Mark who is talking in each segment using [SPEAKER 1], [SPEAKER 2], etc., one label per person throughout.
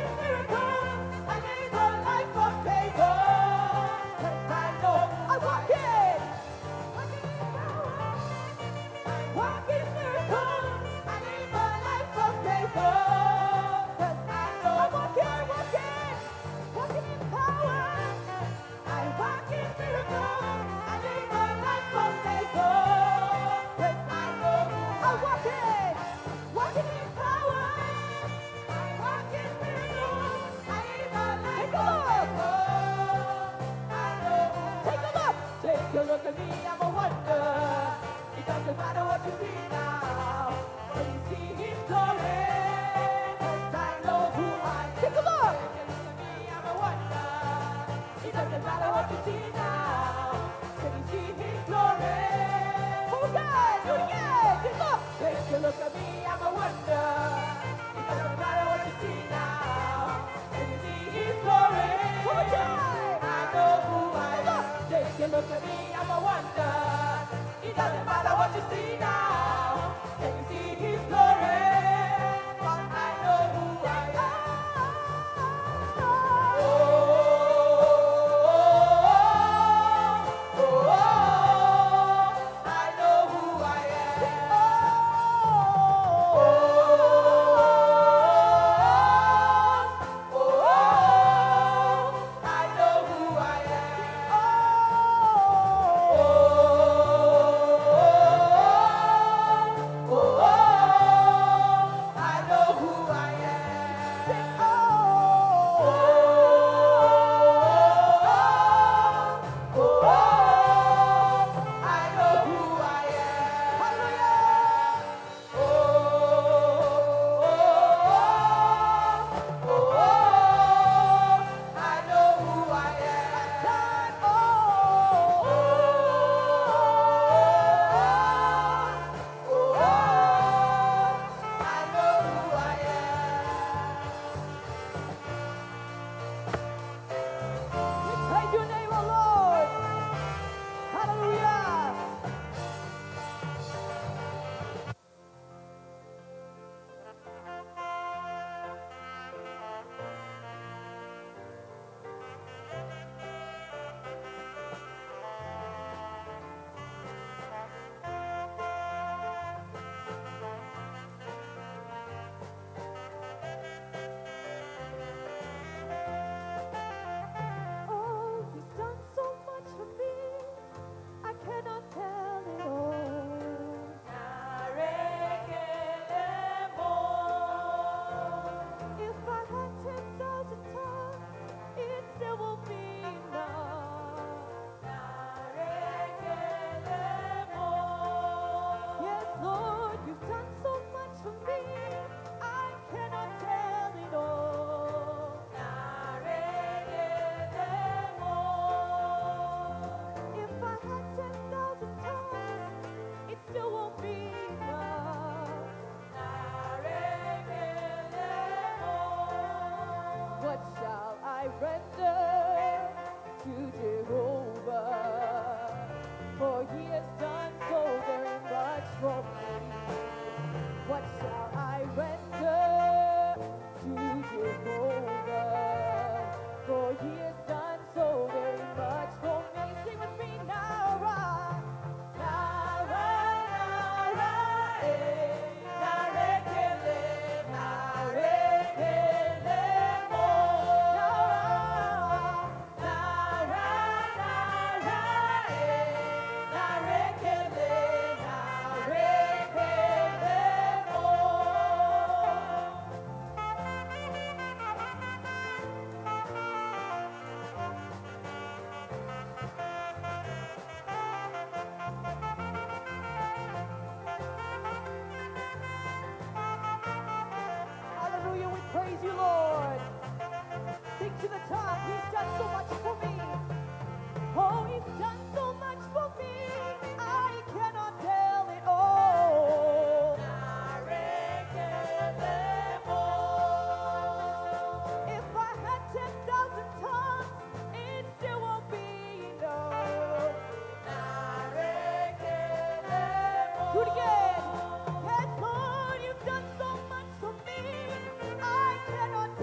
[SPEAKER 1] Yes, Lord, you've done so much for me. I cannot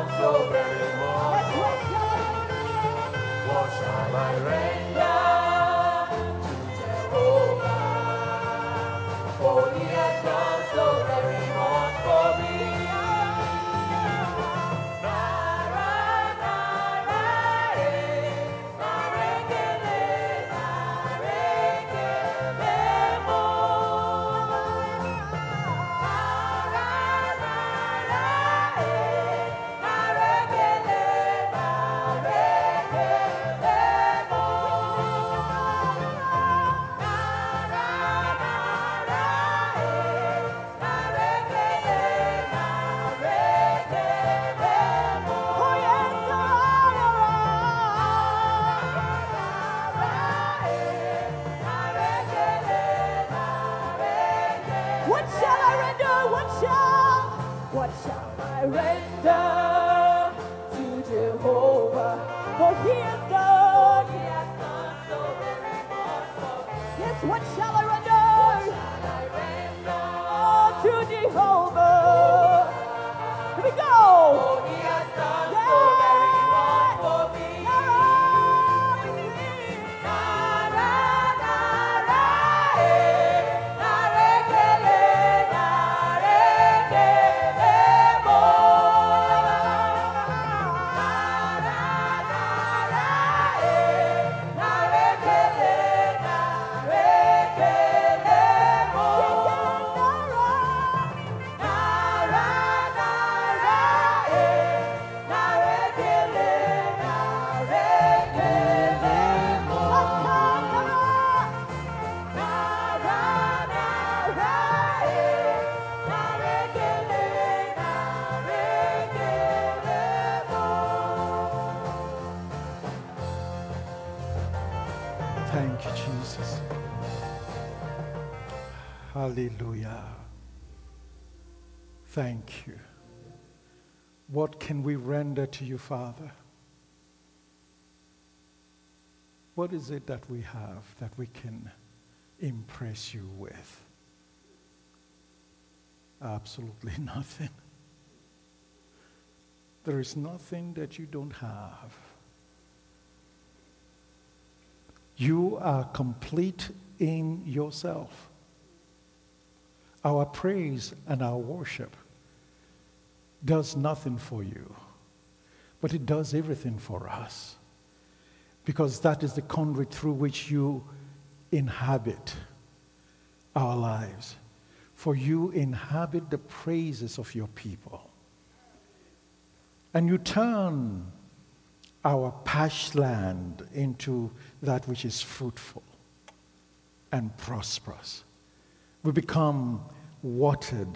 [SPEAKER 1] done so very much. What shall I render to Jehovah? For he has done so very much for me.
[SPEAKER 2] What shall I render to Jehovah? For he has done so very much for me. Yes, what shall I render to Jehovah? Here we go.
[SPEAKER 1] For he has done so very much for me.
[SPEAKER 3] Thank you, Jesus. Hallelujah. Thank you. What can we render to you, Father? What is it that we have that we can impress you with? Absolutely nothing. There is nothing that you don't have. You are complete in yourself. Our praise and our worship does nothing for you, but it does everything for us, because that is the conduit through which you inhabit our lives. For you inhabit the praises of your people. And you turn our parched land into that which is fruitful and prosperous. We become watered.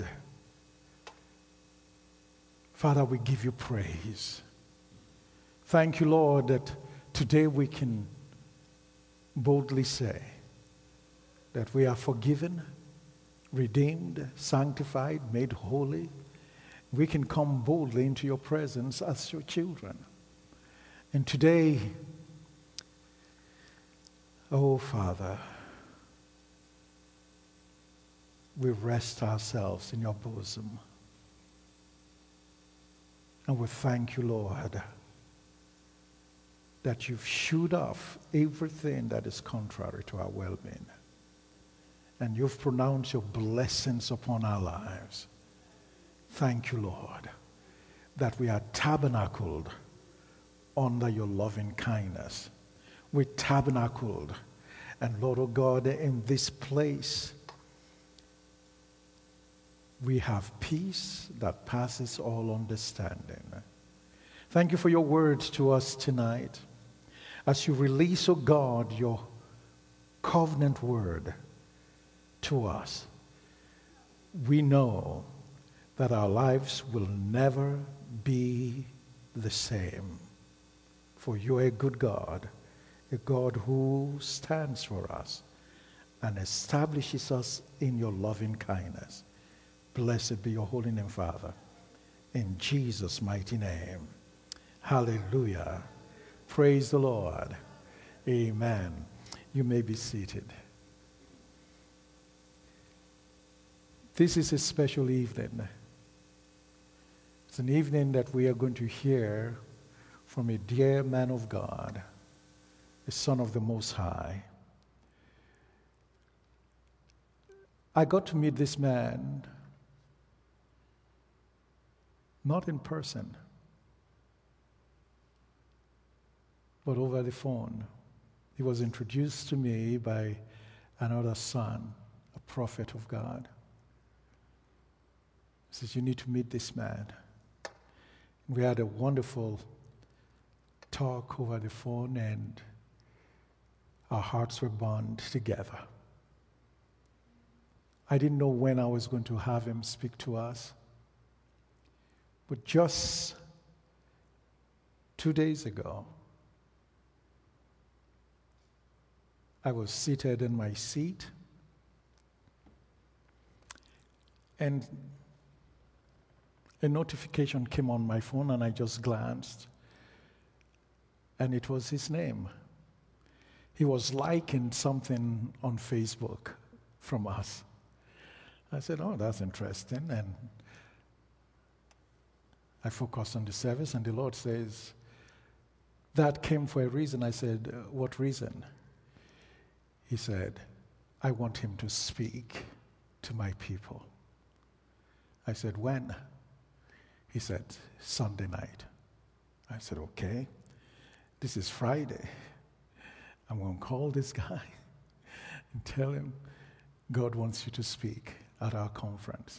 [SPEAKER 3] Father, we give you praise. Thank you, Lord, that today we can boldly say that we are forgiven, redeemed, sanctified, made holy. We can come boldly into your presence as your children. And today, oh Father, we rest ourselves in your bosom. And we thank you, Lord, that you've shooed off everything that is contrary to our well-being. And you've pronounced your blessings upon our lives. Thank you, Lord, that we are tabernacled under your loving kindness. We tabernacled. And Lord, oh God, in this place, we have peace that passes all understanding. Thank you for your words to us tonight. As you release, oh God, your covenant word to us, we know that our lives will never be the same. For you are a good God, a God who stands for us and establishes us in your loving kindness. Blessed be your holy name, Father. In Jesus' mighty name. Hallelujah. Praise the Lord. Amen. You may be seated. This is a special evening. It's an evening that we are going to hear from a dear man of God, a son of the Most High. I got to meet this man not in person, but over the phone. He was introduced to me by another son, a prophet of God. He says, you need to meet this man. We had a wonderful talk over the phone, and our hearts were bound together. I didn't know when I was going to have him speak to us, but just 2 days ago, I was seated in my seat, and a notification came on my phone, and I just glanced, and it was his name. He was liking something on Facebook from us. I said, oh, that's interesting, and I focused on the service, and the Lord says, that came for a reason. I said, what reason? He said, I want him to speak to my people. I said, when? He said, Sunday night. I said, okay, this is Friday. I'm going to call this guy and tell him God wants you to speak at our conference.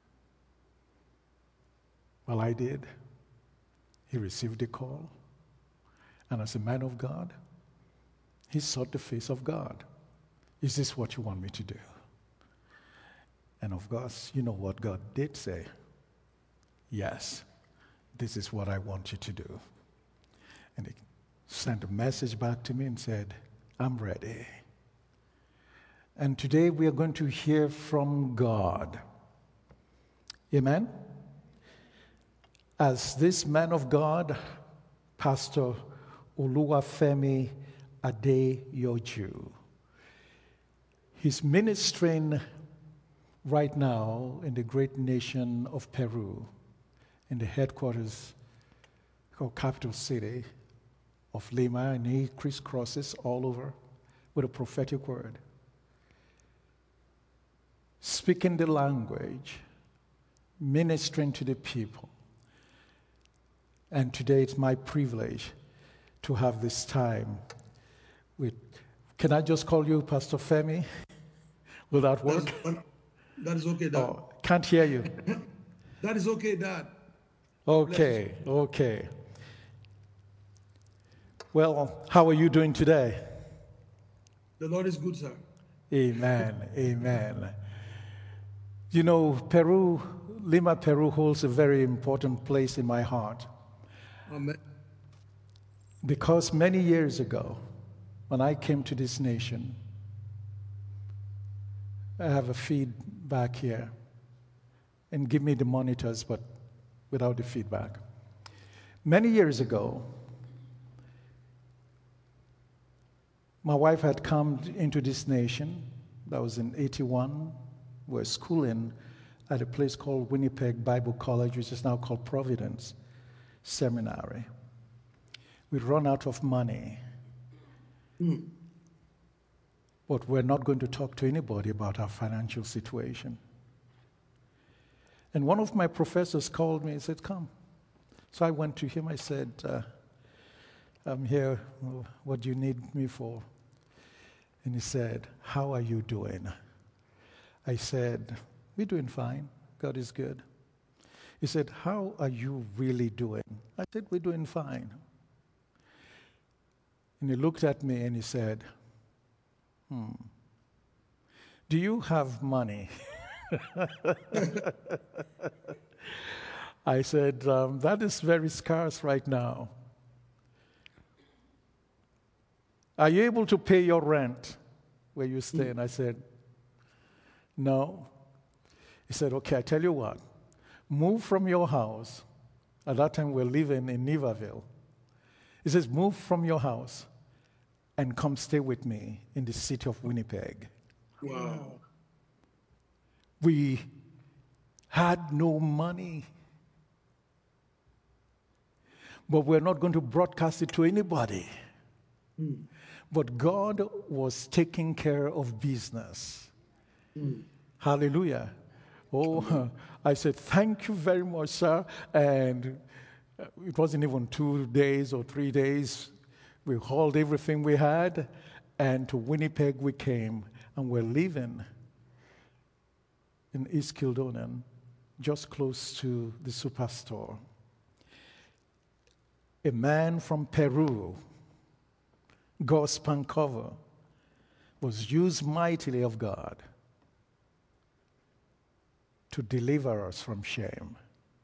[SPEAKER 3] Well, I did. He received the call. And as a man of God, he sought the face of God. Is this what you want me to do? And of course, you know what God did say. Yes, this is what I want you to do. And he sent a message back to me and said, I'm ready. And today we are going to hear from God. Amen? As this man of God, Pastor Oluwafemi Adeyoju, he's ministering right now in the great nation of Peru, in the headquarters called capital city of Lima, and he crisscrosses all over with a prophetic word, speaking the language, ministering to the people. And today it's my privilege to have this time with, can I just call you Pastor Femi? Will that work?
[SPEAKER 4] That is okay, Dad.
[SPEAKER 3] Oh, can't hear you.
[SPEAKER 4] That is okay, Dad.
[SPEAKER 3] Okay, okay. Well, how are you doing today?
[SPEAKER 4] The Lord is good, sir.
[SPEAKER 3] Amen, amen. You know, Peru, Lima, Peru holds a very important place in my heart.
[SPEAKER 4] Amen.
[SPEAKER 3] Because many years ago, when I came to this nation, I have a feed back here, and give me the monitors, but without the feedback. Many years ago, my wife had come into this nation. That was in 81. We were schooling at a place called Winnipeg Bible College, which is now called Providence Seminary. We'd run out of money. But we're not going to talk to anybody about our financial situation. And one of my professors called me and said, come. So I went to him. I said, I'm here. What do you need me for? And he said, how are you doing? I said, we're doing fine. God is good. He said, how are you really doing? I said, we're doing fine. And he looked at me and he said, do you have money? I said, that is very scarce right now. Are you able to pay your rent where you stay? And I said, no. He said, okay, I tell you what. Move from your house. At that time, we're living in Niverville. He says, move from your house and come stay with me in the city of Winnipeg.
[SPEAKER 4] Wow.
[SPEAKER 3] We had no money. but we're not going to broadcast it to anybody. But God was taking care of business. Hallelujah. Oh, I said, thank you very much, sir. And it wasn't even 2 days or 3 days. We hauled everything we had, and to Winnipeg we came, and we're living in East Kildonan, just close to the superstore. A man from Peru, Gus Pancover, was used mightily of God to deliver us from shame.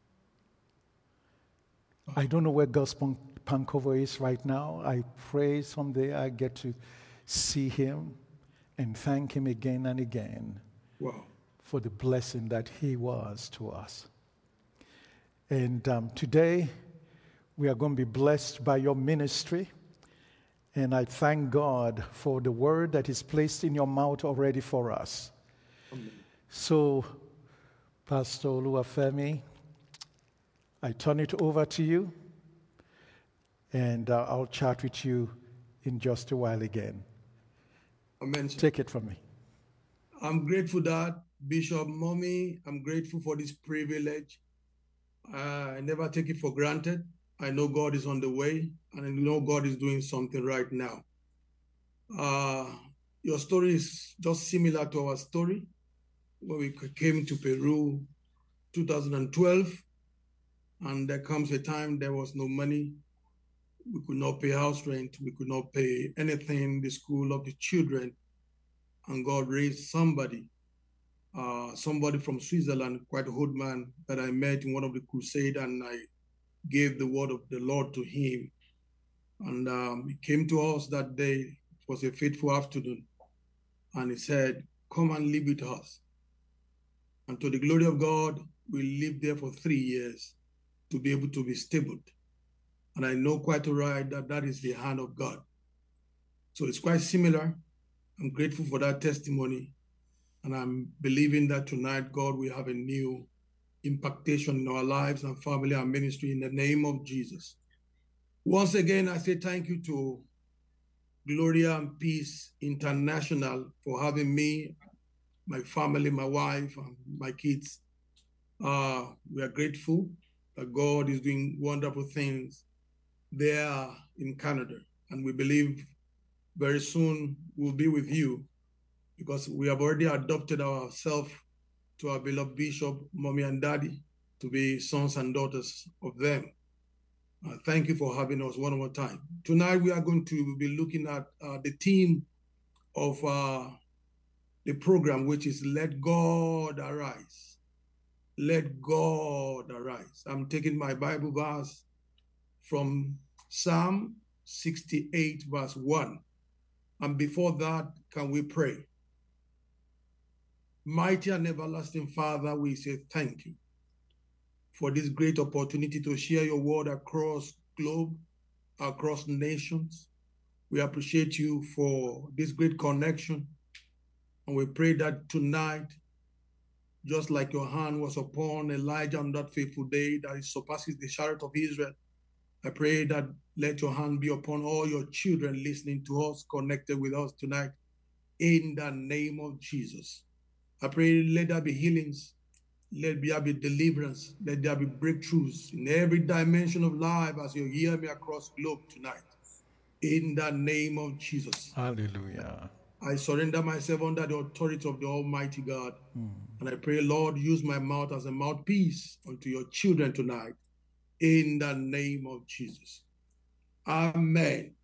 [SPEAKER 3] I don't know where Gus Pancover is right now. I pray someday I get to see him and thank him again and again for the blessing that he was to us. And today we are going to be blessed by your ministry. And I thank God for the word that is placed in your mouth already for us. Amen. So, Pastor Oluwafemi, I turn it over to you, and I'll chat with you in just a while again.
[SPEAKER 4] Amen.
[SPEAKER 3] Take it from me.
[SPEAKER 4] I'm grateful that Bishop Mommy, I'm grateful for this privilege. I never take it for granted. I know God is on the way, and I know God is doing something right now. Your story is just similar to our story. When we came to Peru 2012, and there comes a time there was no money. We could not pay house rent. We could not pay anything, the school of the children. And God raised somebody from Switzerland, quite a old man that I met in one of the crusades, and I gave the word of the Lord to him. And he came to us that day. It was a fateful afternoon. And he said, come and live with us. And to the glory of God, we lived there for 3 years to be able to be stable. And I know quite right that that is the hand of God. So it's quite similar. I'm grateful for that testimony. And I'm believing that tonight God will have a new impactation in our lives and family and ministry in the name of Jesus. Once again, I say thank you to Gloria and Peace International for having me, my family, my wife, and my kids. We are grateful that God is doing wonderful things there in Canada. And we believe very soon we'll be with you because we have already adopted ourselves to our beloved Bishop, Mommy and Daddy, to be sons and daughters of them. Thank you for having us one more time. Tonight we are going to be looking at the theme of the program, which is Let God Arise. Let God arise. I'm taking my Bible verse from Psalm 68, verse 1. And before that, can we pray? Mighty and everlasting Father, we say thank you for this great opportunity to share your word across globe, across nations. We appreciate you for this great connection. And we pray that tonight, just like your hand was upon Elijah on that faithful day that it surpasses the chariot of Israel, I pray that let your hand be upon all your children listening to us, connected with us tonight, in the name of Jesus. I pray let there be healings, let there be deliverance, let there be breakthroughs in every dimension of life as you hear me across globe tonight, in the name of Jesus.
[SPEAKER 3] Hallelujah.
[SPEAKER 4] I surrender myself under the authority of the Almighty God. And I pray, Lord, use my mouth as a mouthpiece unto your children tonight, in the name of Jesus. Amen.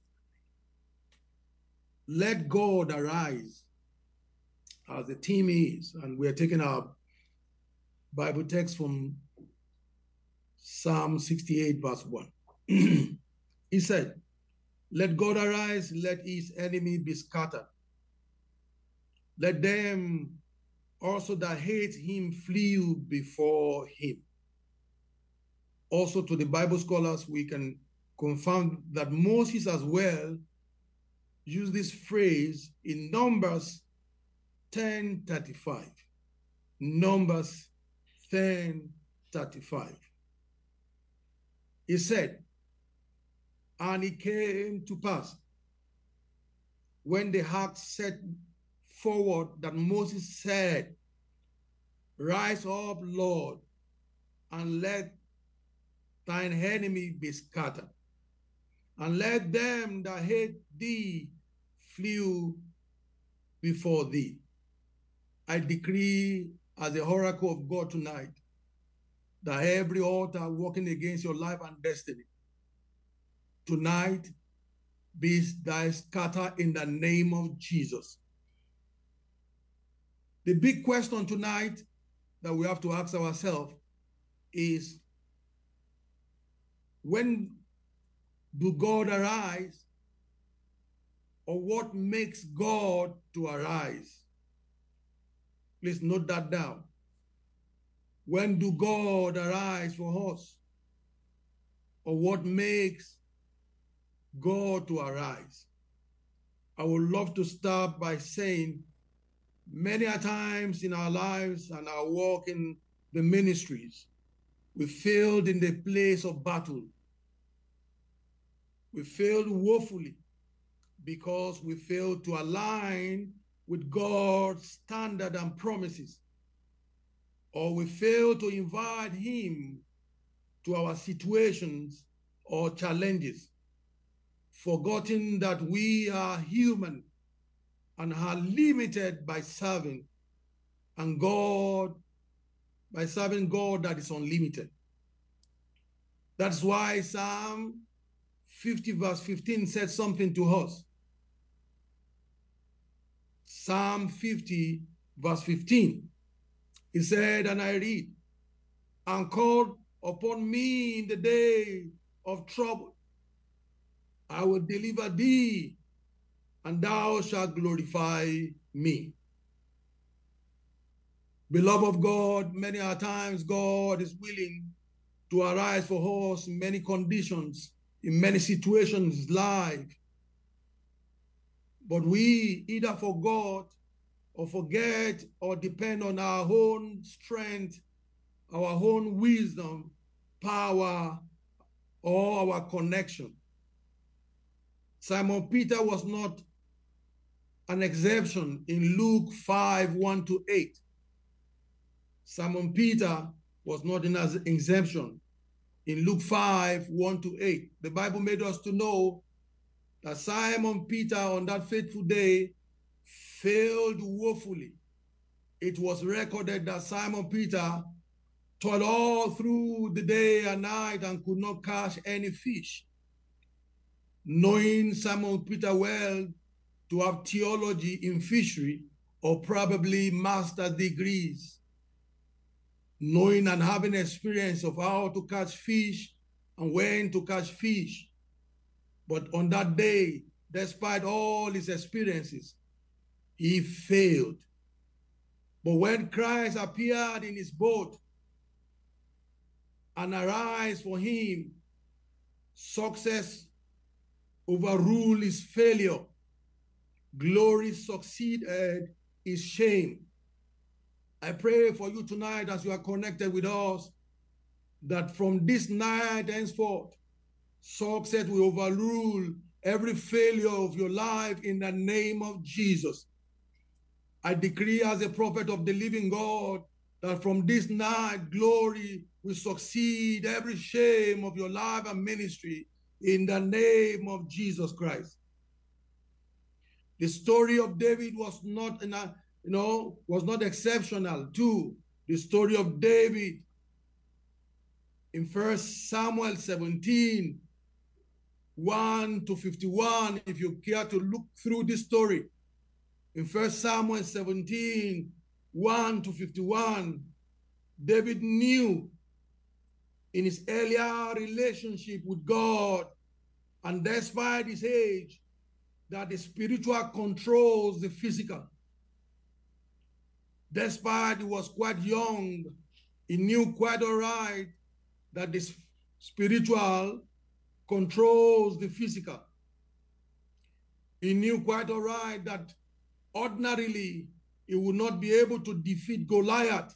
[SPEAKER 4] Let God arise, as the theme is, and we are taking our Bible text from Psalm 68, verse 1. He said, let God arise, let his enemy be scattered. Let them also that hate him flee before him. Also to the Bible scholars, we can confirm that Moses as well used this phrase in Numbers 10:35. Numbers 10:35. He said, And it came to pass, when the heart set forward, that Moses said, Rise up, Lord, and let thine enemy be scattered, and let them that hate thee flee before thee. I decree as the oracle of God tonight that every altar working against your life and destiny tonight be thy scattered in the name of Jesus. The big question tonight that we have to ask ourselves is, when do God arise, or what makes God to arise? Please note that down. When do God arise for us, or what makes God to arise? I would love to start by saying, many a times in our lives and our walk in the ministries, we failed in the place of battle. We failed woefully because we failed to align with God's standard and promises, or we failed to invite him to our situations or challenges, forgetting that we are human and are limited by serving God that is unlimited. That's why Psalm 50 verse 15 said something to us. Psalm 50 verse 15. He said, and I read, and call upon me in the day of trouble. I will deliver thee, and thou shalt glorify me. Beloved of God, many a times God is willing to arise for us in many conditions, in many situations in life. But we either forgot or forget or depend on our own strength, our own wisdom, power, or our connection. Simon Peter was not an exception in Luke 5, 1-8. Simon Peter was not an exemption in Luke 5, 1-8. The Bible made us to know that Simon Peter on that fateful day failed woefully. It was recorded that Simon Peter toiled all through the day and night and could not catch any fish. Knowing Simon Peter well to have theology in fishery or probably master's degrees, knowing and having experience of how to catch fish and when to catch fish. But on that day, despite all his experiences, he failed. But when Christ appeared in his boat and arise for him, success overruled his failure. Glory succeeded his shame. I pray for you tonight as you are connected with us, that from this night henceforth, success will overrule every failure of your life in the name of Jesus. I decree as a prophet of the living God that from this night, glory will succeed every shame of your life and ministry in the name of Jesus Christ. The story of David was not, was not exceptional too. The story of David in 1 Samuel 17, 1-51, if you care to look through this story. In 1 Samuel 17, 1-51, David knew in his earlier relationship with God, and despite his age, that the spiritual controls the physical. Despite he was quite young, he knew quite all right that the spiritual controls the physical. He knew quite all right that ordinarily he would not be able to defeat Goliath.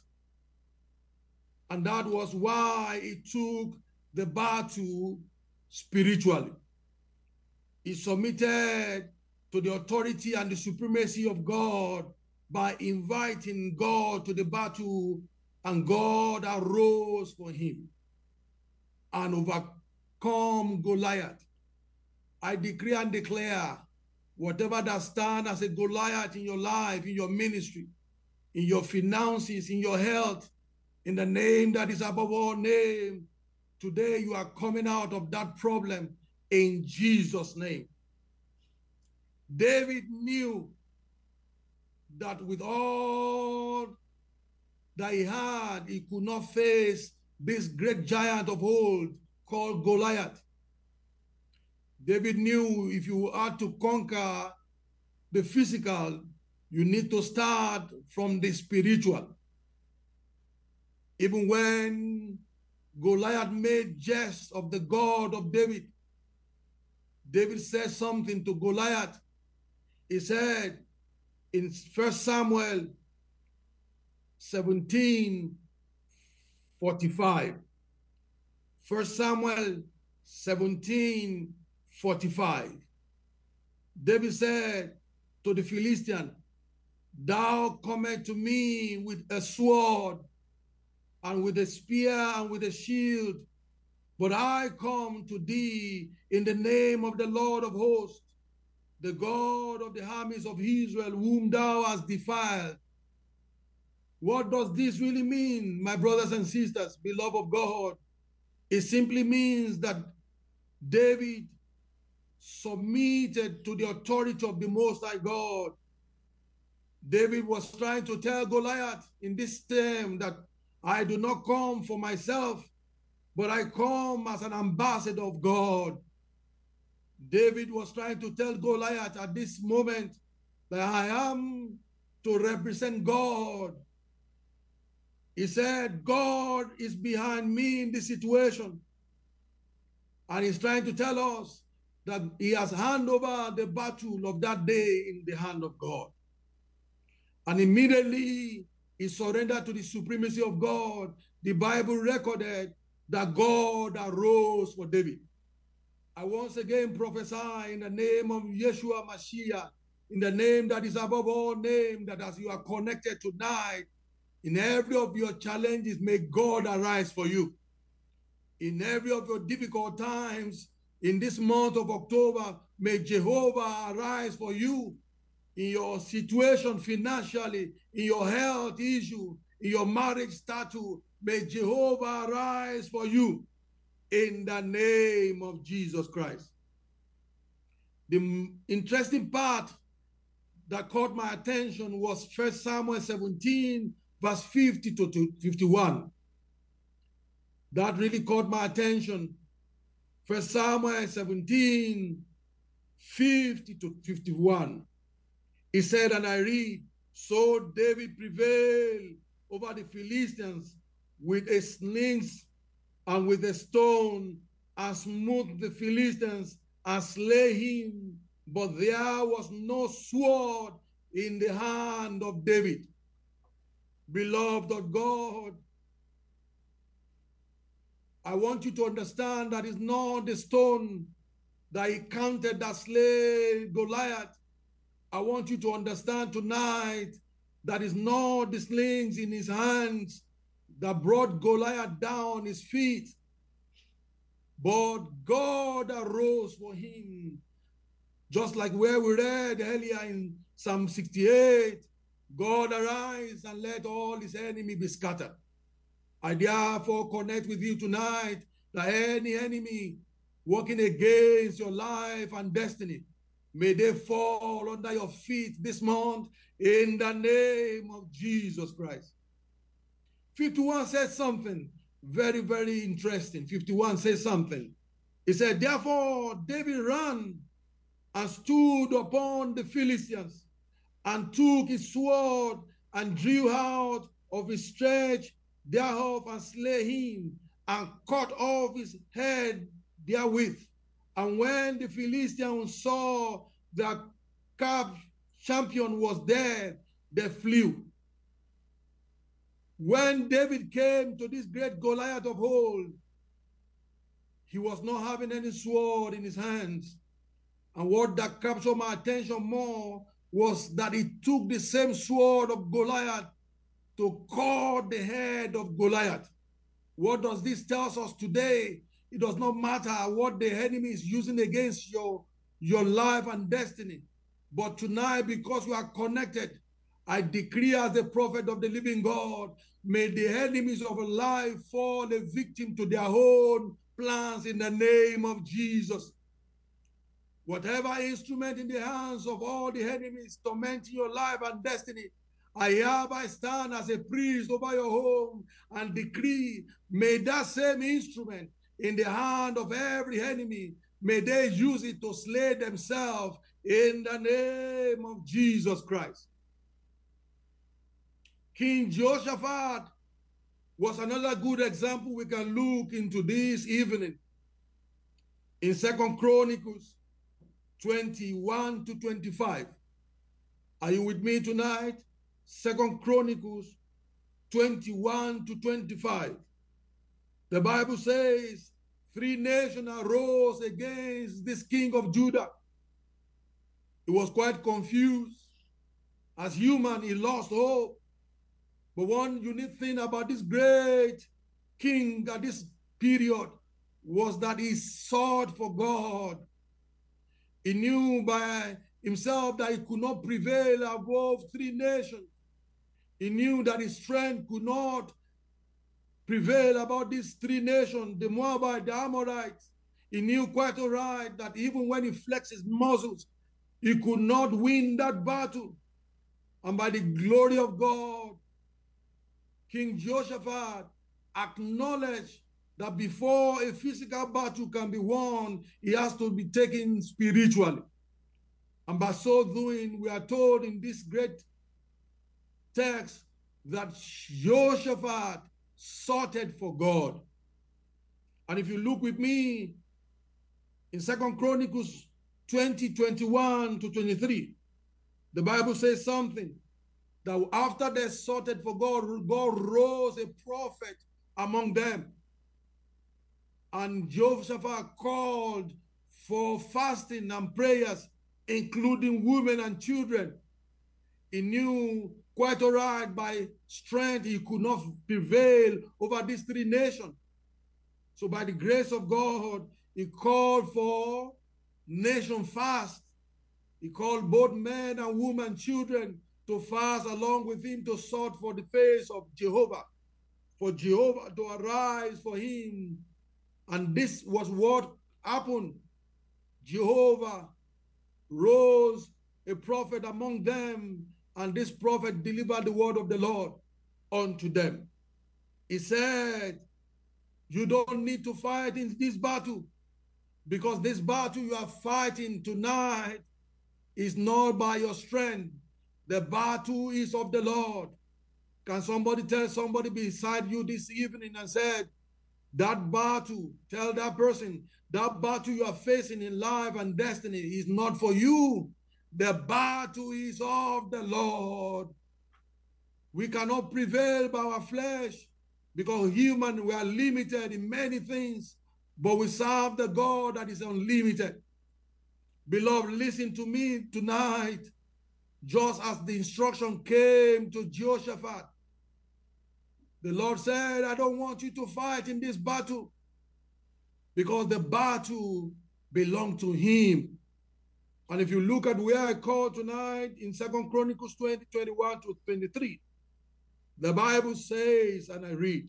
[SPEAKER 4] And that was why he took the battle spiritually. He submitted to the authority and the supremacy of God by inviting God to the battle, and God arose for him and overcome Goliath. I decree and declare, whatever that stands as a Goliath in your life, in your ministry, in your finances, in your health, in the name that is above all name, today you are coming out of that problem in Jesus' name. David knew that with all that he had, he could not face this great giant of old called Goliath. David knew if you are to conquer the physical, you need to start from the spiritual. Even when Goliath made jest of the God of David, David said something to Goliath. He said in 1 Samuel 17:45, 1 Samuel 17:45, David said to the Philistine, "Thou comest to me with a sword and with a spear and with a shield, but I come to thee in the name of the Lord of hosts, the God of the armies of Israel, whom thou hast defiled." What does this really mean, my brothers and sisters, beloved of God? It simply means that David submitted to the authority of the Most High God. David was trying to tell Goliath in this term that I do not come for myself, but I come as an ambassador of God. David was trying to tell Goliath at this moment that I am to represent God. He said, God is behind me in this situation. And he's trying to tell us that he has handed over the battle of that day in the hand of God. And immediately he surrendered to the supremacy of God. The Bible recorded that God arose for David. I once again prophesy in the name of Yeshua Mashiach, in the name that is above all name, that as you are connected tonight, in every of your challenges, may God arise for you. In every of your difficult times, in this month of October, may Jehovah arise for you. In your situation financially, in your health issue, in your marriage status, may Jehovah arise for you in the name of Jesus Christ. The interesting part that caught my attention was 1 Samuel 17, verse 50 to 51. That really caught my attention. 1 Samuel 17, 50 to 51. He said, and I read, so David prevailed over the Philistines with a slings and with a stone, and smote the Philistines and slay him, but there was no sword in the hand of David. Beloved of God, I want you to understand that it's not the stone that he counted that slay Goliath. I want you to understand tonight that it's not the slings in his hands that brought Goliath down his feet, but God arose for him. Just like where we read earlier in Psalm 68, God arise and let all his enemy be scattered. I therefore connect with you tonight that any enemy working against your life and destiny, may they fall under your feet this month in the name of Jesus Christ. 51 says something very, very interesting. 51 says something. He said, therefore David ran and stood upon the Philistines and took his sword and drew out of his stretch thereof and slay him and cut off his head therewith. And when the Philistines saw that champion was dead, they flew. When David came to this great Goliath of old, he was not having any sword in his hands. And what that captured my attention more was that he took the same sword of Goliath to cut the head of Goliath. What does this tell us today? It does not matter what the enemy is using against your life and destiny. But tonight, because you are connected, I decree as the prophet of the living God, may the enemies of life fall a victim to their own plans in the name of Jesus. Whatever instrument in the hands of all the enemies tormenting your life and destiny, I hereby stand as a priest over your home and decree, may that same instrument in the hand of every enemy, may they use it to slay themselves in the name of Jesus Christ. King Jehoshaphat was another good example we can look into this evening. In 2 Chronicles 21 to 25. Are you with me tonight? 2 Chronicles 21 to 25. The Bible says, 3 nations arose against this king of Judah. He was quite confused. As human, he lost hope. But one unique thing about this great king at this period was that he sought for God. He knew by himself that he could not prevail above 3 nations. He knew that his strength could not prevail about these 3 nations, the Moabites, the Amorites. He knew quite all right that even when he flexed his muscles, he could not win that battle. And by the glory of God, King Jehoshaphat acknowledged that before a physical battle can be won, he has to be taken spiritually. And by so doing, we are told in this great text that Jehoshaphat sought for God. And if you look with me in 2 Chronicles 20:21 to 23, the Bible says something that after they sought for God, God rose a prophet among them. And Jehoshaphat called for fasting and prayers, including women and children. He knew quite all right by strength he could not prevail over these 3 nations. So by the grace of God, he called for nation fast. He called both men and women, children to fast along with him to sought for the face of Jehovah, for Jehovah to arise for him. And this was what happened. Jehovah rose a prophet among them, and this prophet delivered the word of the Lord unto them. He said, you don't need to fight in this battle, because this battle you are fighting tonight is not by your strength. The battle is of the Lord. Can somebody tell somebody beside you this evening and said, that battle, tell that person, that battle you are facing in life and destiny is not for you. The battle is of the Lord. We cannot prevail by our flesh because human, we are limited in many things, but we serve the God that is unlimited. Beloved, listen to me tonight. Just as the instruction came to Jehoshaphat, the Lord said, I don't want you to fight in this battle because the battle belongs to him. And if you look at where I called tonight in 2 Chronicles 20:21 to 23, the Bible says, and I read,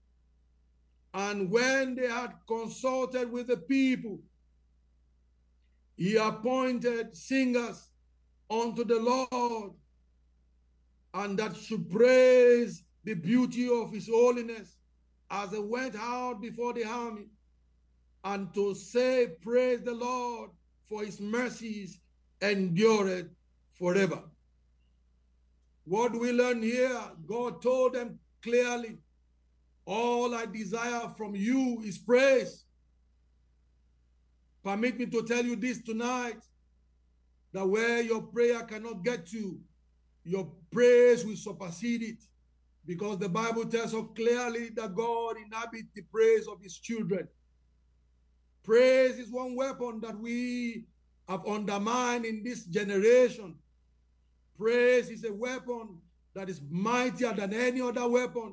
[SPEAKER 4] and when they had consulted with the people, he appointed singers unto the Lord, and that should praise the beauty of his holiness as they went out before the army, and to say, praise the Lord, for his mercies endureth forever. What do we learn here? God told them clearly, all I desire from you is praise. Permit me to tell you this tonight, that where your prayer cannot get to, your praise will supersede it. Because the Bible tells us clearly that God inhabits the praise of his children. Praise is one weapon that we have undermined in this generation. Praise is a weapon that is mightier than any other weapon.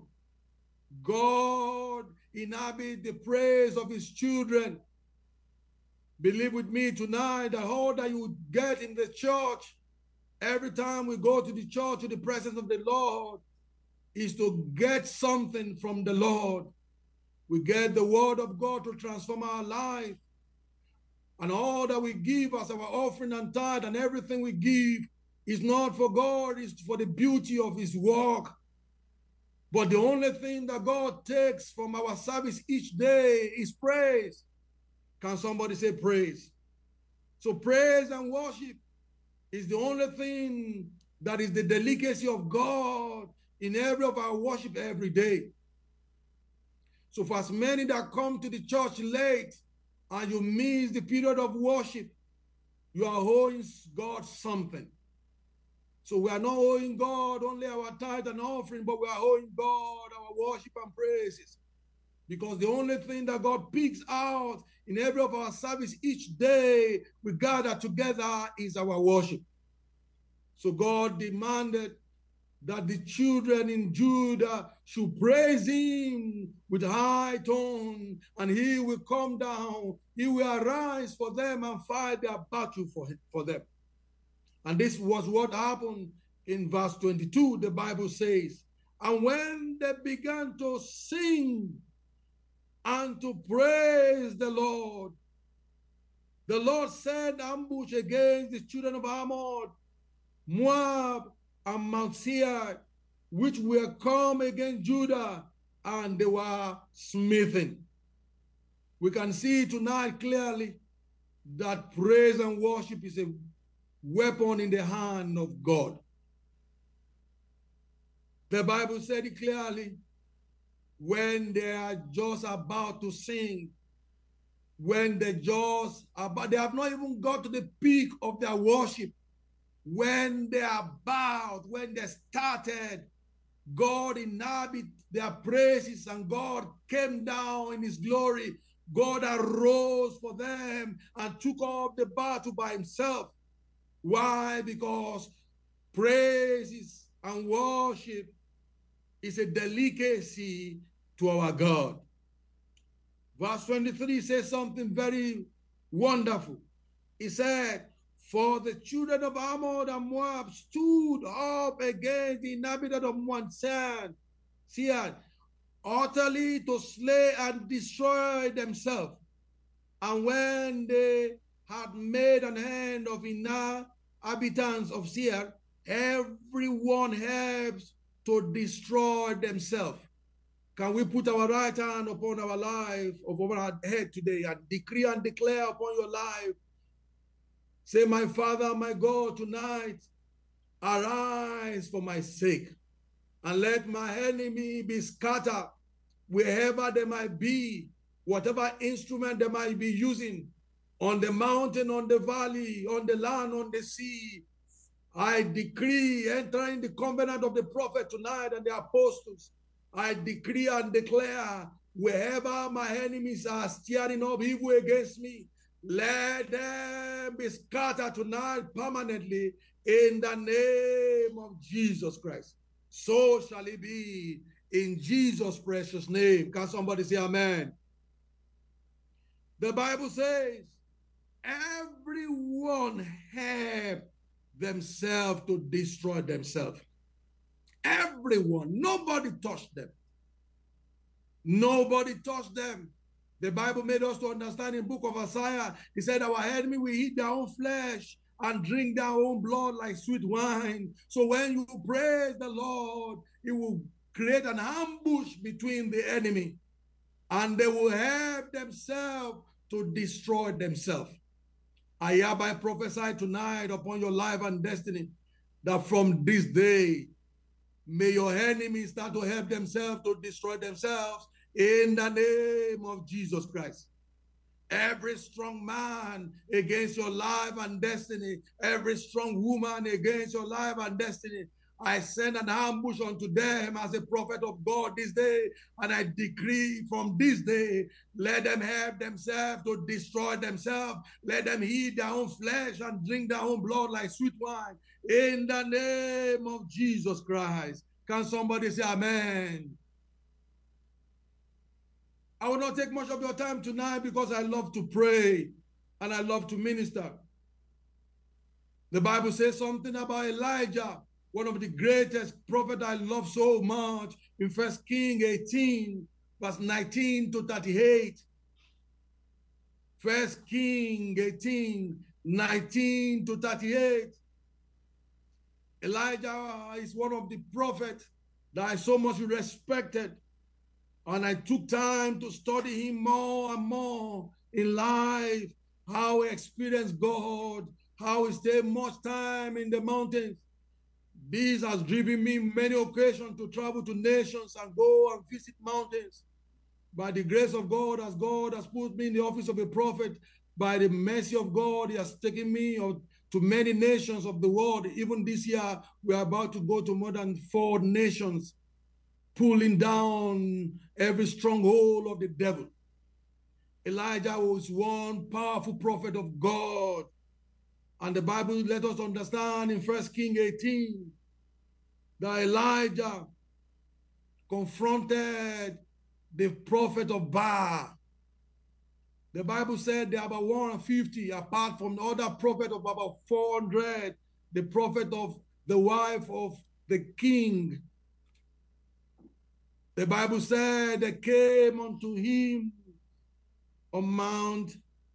[SPEAKER 4] God inhabits the praise of his children. Believe with me tonight that all that you get in the church, every time we go to the church, to the presence of the Lord, is to get something from the Lord. We get the word of God to transform our life. And all that we give as our offering and tithe and everything we give is not for God, it's for the beauty of his work. But the only thing that God takes from our service each day is praise. Can somebody say praise? So praise and worship is the only thing that is the delicacy of God in every of our worship every day. So for as many that come to the church late and you miss the period of worship, you are owing God something. So we are not owing God only our tithe and offering, but we are owing God our worship and praises. Because the only thing that God picks out in every of our service each day we gather together is our worship. So God demanded that the children in Judah should praise him with high tone, and he will come down, he will arise for them and fight their battle for them. And this was what happened in verse 22, the Bible says, and when they began to sing and to praise the Lord set ambush against the children of Ammon, Moab, and Mount Seir, which were come against Judah, and they were smitten. We can see tonight clearly that praise and worship is a weapon in the hand of God. The Bible said it clearly, when they are just about to sing, when they have not even got to the peak of their worship, when they are bowed, when they started, God inhabited their praises and God came down in his glory. God arose for them and took up the battle by himself. Why? Because praises and worship is a delicacy to our God. Verse 23 says something very wonderful. He said, for the children of Ammon and Moab stood up against the inhabitants of Mount Seir, utterly to slay and destroy themselves. And when they had made an end of inhabitants of Seir, everyone helps to destroy themselves. Can we put our right hand upon our life, over our head today, and decree and declare upon your life? Say, my Father, my God, tonight, arise for my sake, and let my enemy be scattered wherever they might be, whatever instrument they might be using, on the mountain, on the valley, on the land, on the sea. I decree, entering the covenant of the prophet tonight and the apostles, I decree and declare, wherever my enemies are stirring up evil against me, let them be scattered tonight permanently in the name of Jesus Christ. So shall it be in Jesus' precious name. Can somebody say amen? The Bible says, everyone help themselves to destroy themselves. Everyone. Nobody touched them. Nobody touched them. The Bible made us to understand in the book of Isaiah, he said, our enemy will eat their own flesh and drink their own blood like sweet wine. So when you praise the Lord, he will create an ambush between the enemy, and they will help themselves to destroy themselves. I hereby prophesy tonight upon your life and destiny that from this day, may your enemies start to help themselves to destroy themselves in the name of Jesus Christ. Every strong man against your life and destiny, every strong woman against your life and destiny, I send an ambush unto them as a prophet of God this day, and I decree from this day, let them help themselves to destroy themselves. Let them eat their own flesh and drink their own blood like sweet wine. In the name of Jesus Christ. Can somebody say amen? I will not take much of your time tonight because I love to pray and I love to minister. The Bible says something about Elijah, one of the greatest prophets I love so much, in 1 Kings 18, verse 19 to 38. 1 Kings 18, 19 to 38. Elijah is one of the prophets that I so much respected. And I took time to study him more and more in life, how he experienced God, how he stayed much time in the mountains. This has driven me many occasions to travel to nations and go and visit mountains. By the grace of God, as God has put me in the office of a prophet, by the mercy of God, he has taken me to many nations of the world. Even this year, we are about to go to more than 4 nations, pulling down every stronghold of the devil. Elijah was one powerful prophet of God. And the Bible let us understand in 1 Kings 18 that Elijah confronted the prophet of Baal. The Bible said there are about 150, apart from the other prophet of about 400, the prophet of the wife of the king. The Bible said they came unto him on Mount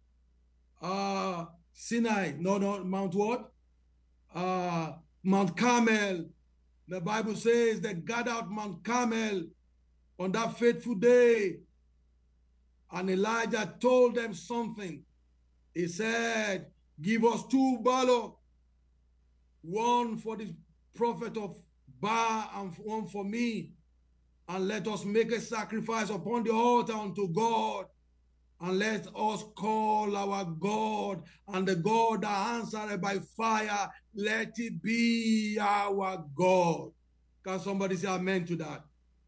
[SPEAKER 4] Sinai. No, Mount what? Mount Carmel. The Bible says they gathered Mount Carmel on that fateful day. And Elijah told them something. He said, give us 2 bullocks, one for the prophet of Baal and one for me. And let us make a sacrifice upon the altar unto God. And let us call our God, and the God that answered by fire, let it be our God. Can somebody say amen to that?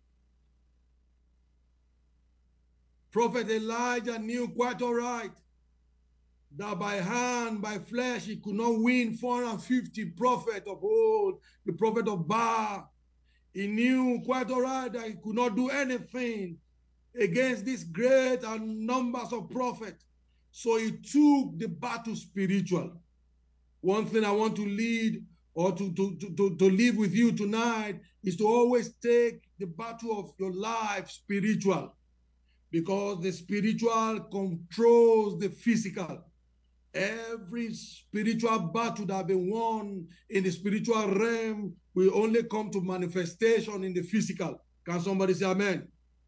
[SPEAKER 4] Prophet Elijah knew quite all right that by hand, by flesh, he could not win 450 prophets of old, the prophet of Baal. He knew quite all right that he could not do anything against this great and numbers of prophets. So he took the battle spiritual. One thing I want to lead or to leave with you tonight is to always take the battle of your life spiritual, because the spiritual controls the physical. Every spiritual battle that has been won in the spiritual realm will only come to manifestation in the physical. Can somebody say amen?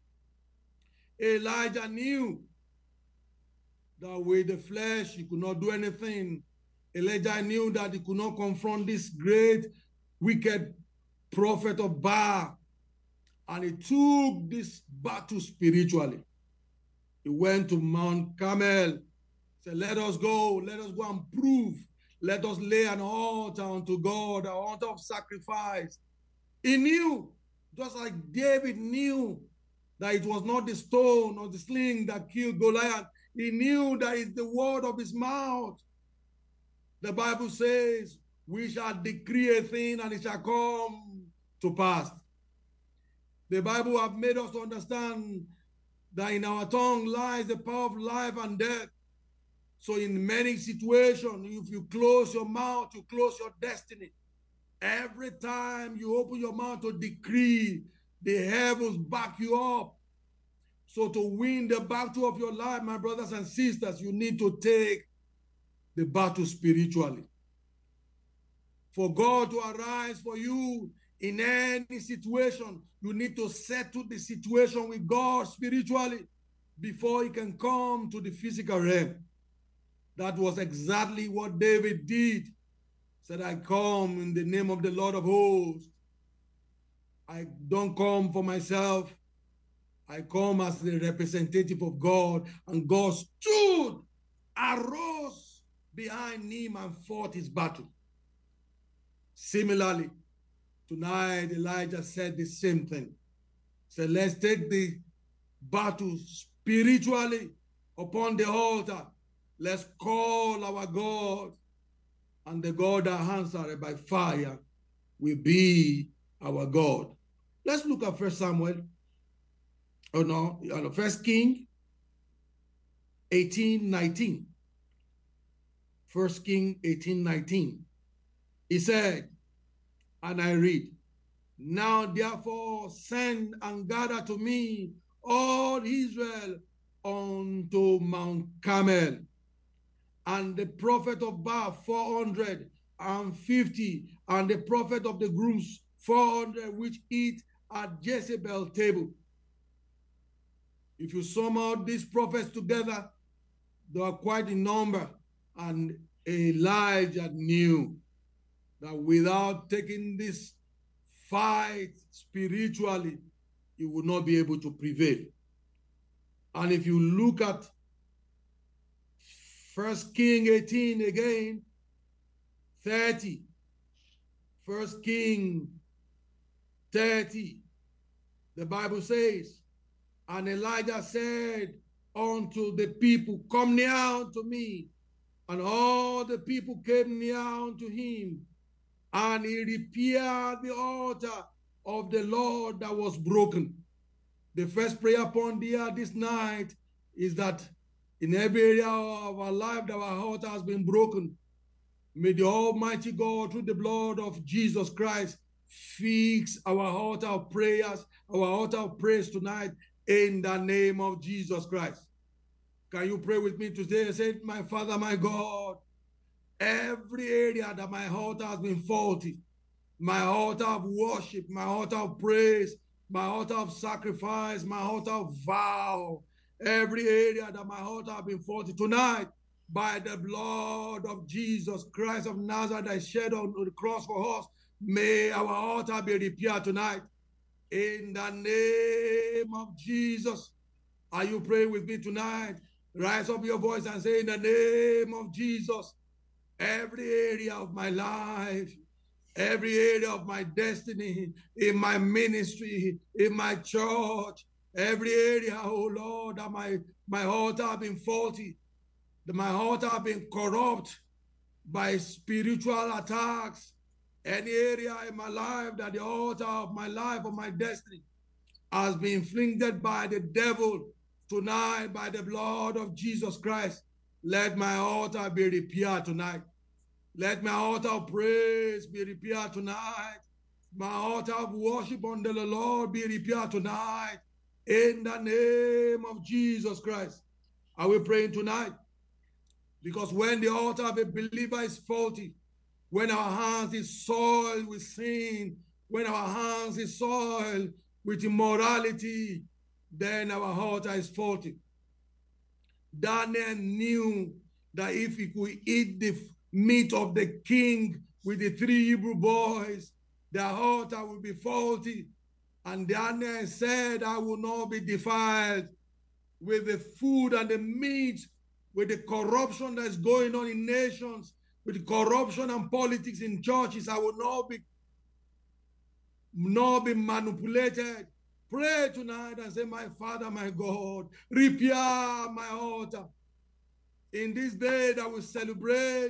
[SPEAKER 4] Elijah knew that with the flesh he could not do anything. Elijah knew that he could not confront this great, wicked prophet of Baal. And he took this battle spiritually. He went to Mount Carmel, said, let us go and prove. Let us lay an altar unto God, an altar of sacrifice. He knew, just like David knew, that it was not the stone or the sling that killed Goliath. He knew that it's the word of his mouth. The Bible says, we shall decree a thing and it shall come to pass. The Bible have made us understand that in our tongue lies the power of life and death. So in many situations, if you close your mouth, you close your destiny. Every time you open your mouth to decree, the heavens back you up. So to win the battle of your life, my brothers and sisters, you need to take the battle spiritually. For God to arise for you in any situation, you need to settle the situation with God spiritually before he can come to the physical realm. That was exactly what David did. Said, I come in the name of the Lord of hosts. I don't come for myself. I come as the representative of God. And God stood, arose behind him and fought his battle. Similarly, Tonight, Elijah said the same thing. He said, let's take the battle spiritually upon the altar. Let's call our God, and the God that answered by fire will be our God. Let's look at 1 Samuel, First King 18:19. 1 King 18:19. He said, and I read, now therefore send and gather to me all Israel unto Mount Carmel, and the prophet of Baal 450, and the prophet of the grooms 400, which eat at Jezebel's table. If you sum out these prophets together, they are quite in number, and Elijah knew that without taking this fight spiritually, he would not be able to prevail. And if you look at 1 King 18 again, 30, 1 King 30, the Bible says, and Elijah said unto the people, come near unto me. And all the people came near unto him, and he repaired the altar of the Lord that was broken. The first prayer point here this night is that in every area of our life that our altar has been broken, may the Almighty God, through the blood of Jesus Christ, fix our altar of prayers, our altar of praise tonight, in the name of Jesus Christ. Can you pray with me today? Say, my Father, my God, every area that my altar has been faulty, my altar of worship, my altar of praise, my altar of sacrifice, my altar of vow, every area that my altar has been faulty tonight, by the blood of Jesus Christ of Nazareth that shed on the cross for us, may our altar be repaired tonight. In the name of Jesus. Are you praying with me tonight? Rise up your voice and say, in the name of Jesus, every area of my life, every area of my destiny, in my ministry, in my church, every area, oh Lord, that my altar have been faulty, that my altar have been corrupt by spiritual attacks, any area in my life that the altar of my life or my destiny has been inflicted by the devil, tonight, by the blood of Jesus Christ, let my altar be repaired tonight. Let my altar of praise be repaired tonight. My altar of worship unto the Lord be repaired tonight. In the name of Jesus Christ. Are we praying tonight? Because when the altar of a believer is faulty, when our hands is soiled with sin, when our hands is soiled with immorality, then our altar is faulty. Daniel knew that if he could eat the meat of the king with the 3 Hebrew boys, their altar would be faulty. And Daniel said, I will not be defiled with the food and the meat, with the corruption that's going on in nations, with the corruption and politics in churches. I will not be manipulated. Pray tonight and say, my Father, my God, repair my altar. In this day that we celebrate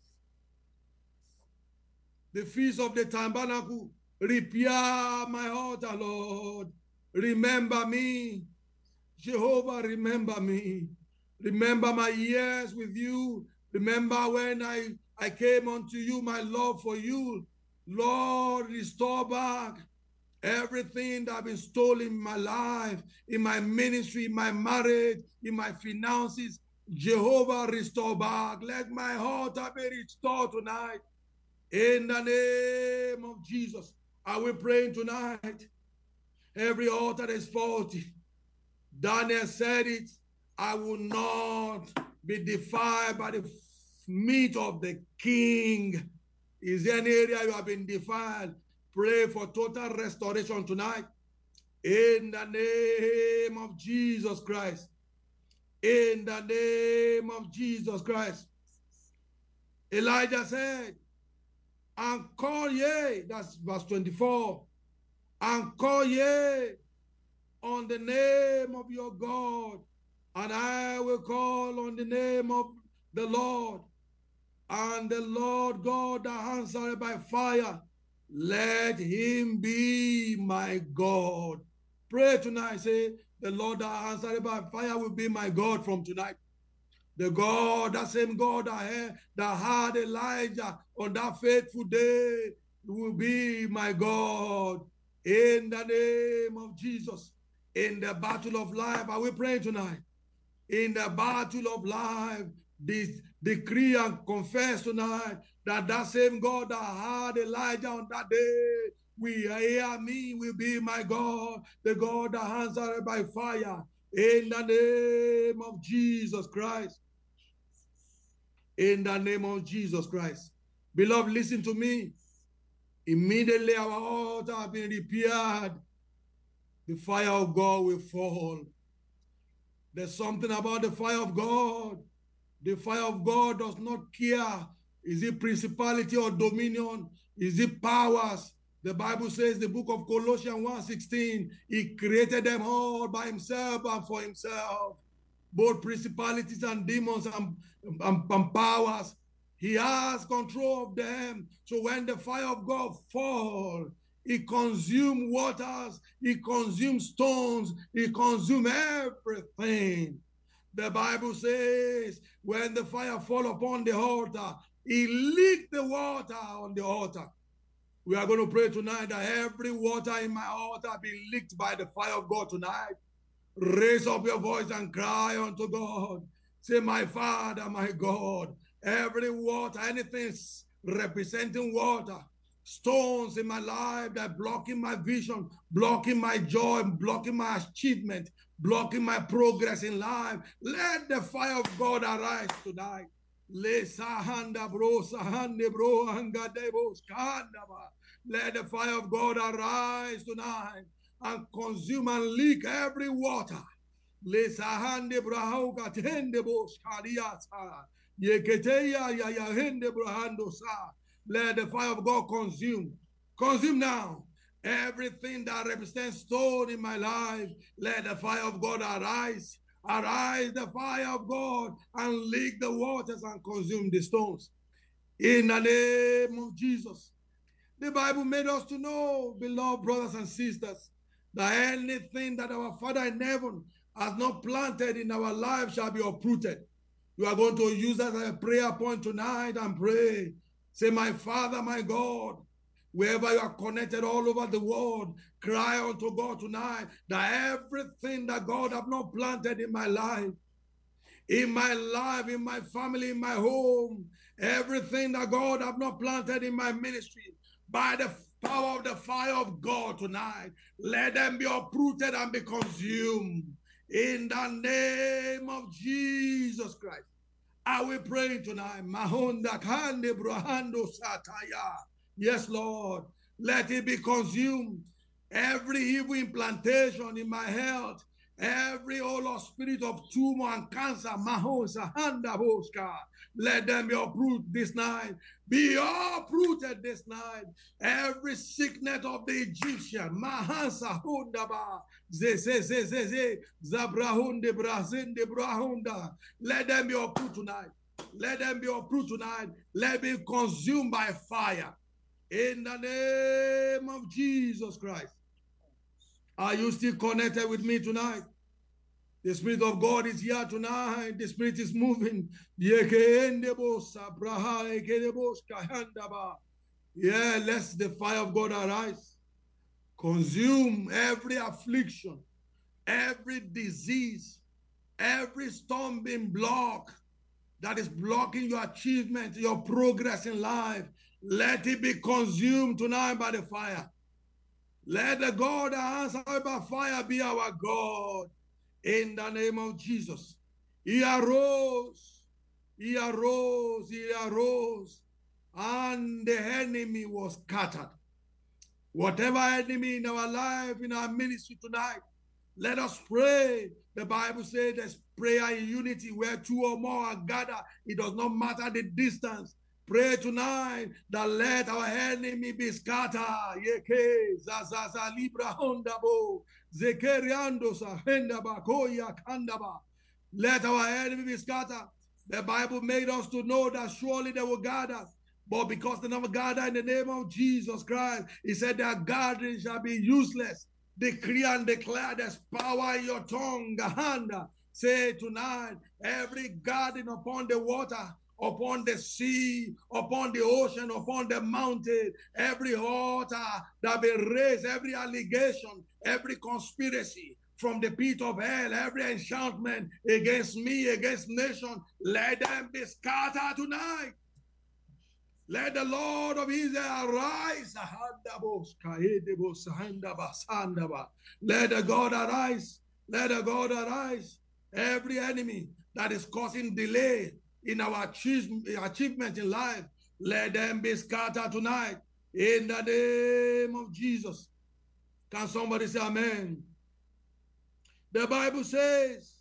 [SPEAKER 4] the Feast of the Tabernacle, repair my altar, Lord. Remember me. Jehovah, remember me. Remember my years with you. Remember when I came unto you, my love for you. Lord, restore back everything that has been stolen in my life, in my ministry, in my marriage, in my finances. Jehovah, restore back. Let my altar be restored tonight. In the name of Jesus, are we praying tonight? Every altar is faulty. Daniel said it, I will not be defiled by the meat of the king. Is there any area you have been defiled? Pray for total restoration tonight. In the name of Jesus Christ. In the name of Jesus Christ. Elijah said, and call ye, that's verse 24, and call ye on the name of your God, and I will call on the name of the Lord, and the Lord God that answered by fire, let him be my God. Pray tonight, say, the Lord that answered by fire will be my God from tonight. The God, that same God that had Elijah on that faithful day will be my God. In the name of Jesus, in the battle of life, are we praying tonight? In the battle of life, this decree and confess tonight that that same God that had Elijah on that day, will be my God, the God that answered by fire. In the name of Jesus Christ. In the name of Jesus Christ. Beloved, listen to me. Immediately our altar has been repaired, the fire of God will fall. There's something about the fire of God. The fire of God does not care. Is it principality or dominion? Is it powers? The Bible says, the book of Colossians 1:16, he created them all by himself and for himself. Both principalities and demons and powers. He has control of them. So when the fire of God falls, it consumes waters, it consumes stones, it consumes everything. The Bible says, when the fire fall upon the altar, it licked the water on the altar. We are going to pray tonight that every water in my altar be licked by the fire of God tonight. Raise up your voice and cry unto God. Say, my Father, my God, every water, anything representing water, stones in my life that blocking my vision, blocking my joy, blocking my achievement, blocking my progress in life, let the fire of God arise tonight. Let the fire of God arise tonight and consume and leak every water. Let the fire of God consume. Consume now everything that represents stone in my life. Let the fire of God arise. Arise the fire of God and leak the waters and consume the stones. In the name of Jesus. The Bible made us to know, beloved brothers and sisters, that anything that our Father in heaven has not planted in our life shall be uprooted. You are going to use that as a prayer point tonight and pray. Say, my Father, my God, wherever you are connected all over the world, cry unto God tonight that everything that God have not planted in my life, in my family, in my home, everything that God have not planted in my ministry, by the power of the fire of God tonight, let them be uprooted and be consumed. In the name of Jesus Christ. Are we praying tonight? Mahonda kande brahando sataya. Yes, Lord. Let it be consumed. Every evil implantation in my health, every Lord, spirit of tumor and cancer, mahonsa handa boska. Let them be uprooted this night. Be uprooted this night. Every sickness of the Egyptian, mahansa hundaba, zabrahunde brazinde brahunda. Let them be uprooted tonight. Let them be uprooted tonight. Let them be consumed by fire. In the name of Jesus Christ. Are you still connected with me tonight? The Spirit of God is here tonight. The Spirit is moving. Yeah, let the fire of God arise. Consume every affliction, every disease, every stumbling block that is blocking your achievement, your progress in life. Let it be consumed tonight by the fire. Let the God that answers by fire be our God. In the name of Jesus. He arose, he arose, he arose, and the enemy was scattered. Whatever enemy in our life, in our ministry tonight, let us pray. The Bible says there's prayer in unity where two or more are gathered. It does not matter the distance. Pray tonight that let our enemy be scattered. Yeke zazaza libra hondabo zekeriando sahendaba koya kandaba. Let our enemy be scattered. The Bible made us to know that surely they will gather. But because they never gather in the name of Jesus Christ, he said their gathering shall be useless. Decree and declare there's power in your tongue. Gahanda. Say tonight, every garden upon the water, upon the sea, upon the ocean, upon the mountain, every altar that be raised, every allegation, every conspiracy from the pit of hell, every enchantment against me, against nation, let them be scattered tonight. Let the Lord of Israel arise. Let the God arise. Let the God arise. Every enemy that is causing delay in our achievement in life, let them be scattered tonight in the name of Jesus. Can somebody say amen? The Bible says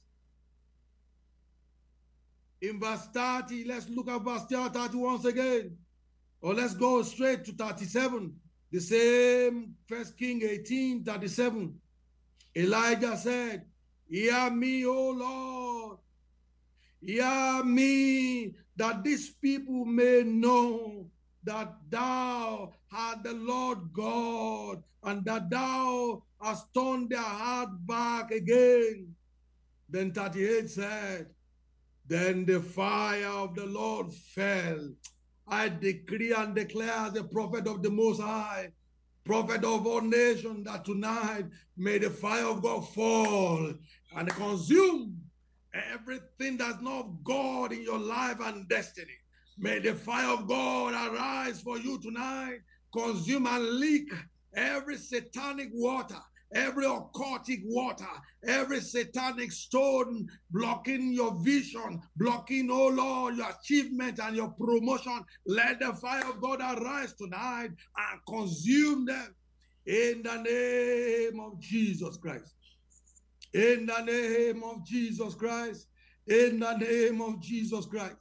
[SPEAKER 4] in verse 30, let's look at verse 30 once again. Or let's go straight to 37. The same 1 Kings 18:37. Elijah said, hear me, O Lord. Hear me, that these people may know that thou art the Lord God, and that thou hast turned their heart back again. Then 38 said, then the fire of the Lord fell. I decree and declare as the prophet of the Most High, prophet of all nations, that tonight may the fire of God fall and consume everything that's not of God in your life and destiny. May the fire of God arise for you tonight, consume and leak every satanic water, every occultic water, every satanic stone blocking your vision, blocking, oh Lord, your achievement and your promotion. Let the fire of God arise tonight and consume them in the name of Jesus Christ. In the name of Jesus Christ. In the name of Jesus Christ.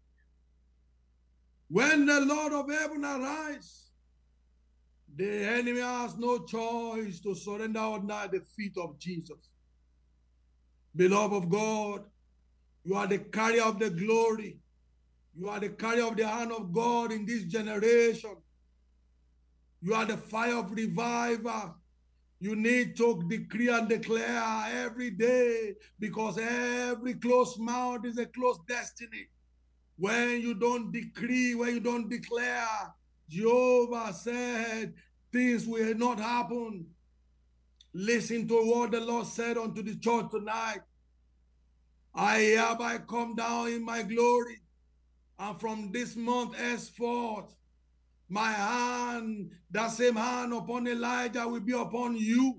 [SPEAKER 4] When the Lord of heaven arises, the enemy has no choice to surrender under the feet of Jesus. Beloved of God, you are the carrier of the glory. You are the carrier of the hand of God in this generation. You are the fire of revival. You need to decree and declare every day, because every closed mouth is a closed destiny. When you don't decree, when you don't declare, Jehovah said things will not happen. Listen to what the Lord said unto the church tonight. I hereby come down in my glory, and from this month henceforth, my hand, that same hand upon Elijah, will be upon you.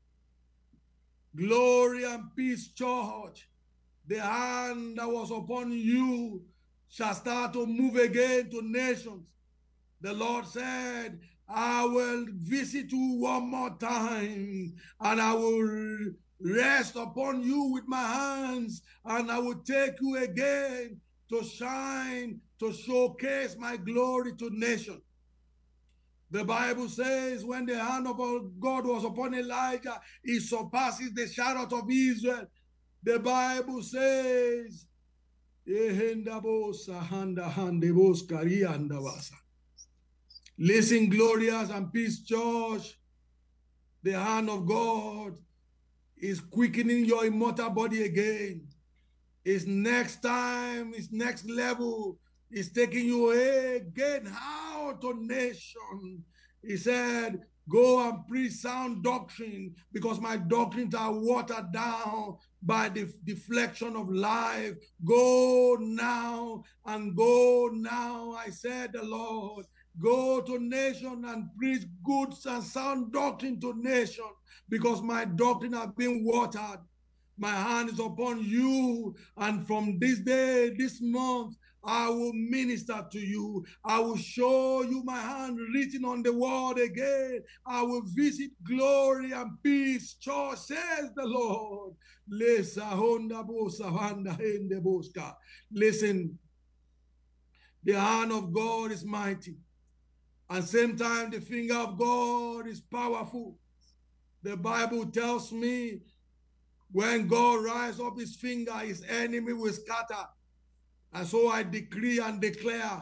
[SPEAKER 4] Glory and peace, church. The hand that was upon you shall start to move again to nations. The Lord said, I will visit you one more time, and I will rest upon you with my hands, and I will take you again to shine, to showcase my glory to nations. The Bible says when the hand of God was upon Elijah, he surpasses the chariot of Israel. The Bible says, listen, glorious and peace, church. The hand of God is quickening your immortal body again. His next time, his next level is taking you again out to nation. He said, go and preach sound doctrine, because my doctrines are watered down by the deflection of life. Go now and go now, I said the Lord. Go to nation and preach good and sound doctrine to nation, because my doctrine has been watered. My hand is upon you, and from this day, this month, I will minister to you. I will show you my hand written on the wall again. I will visit glory and peace, church, says the Lord. Listen, The hand of God is mighty. At the same time, the finger of God is powerful. The Bible tells me when God rises up his finger, his enemy will scatter. And so I decree and declare,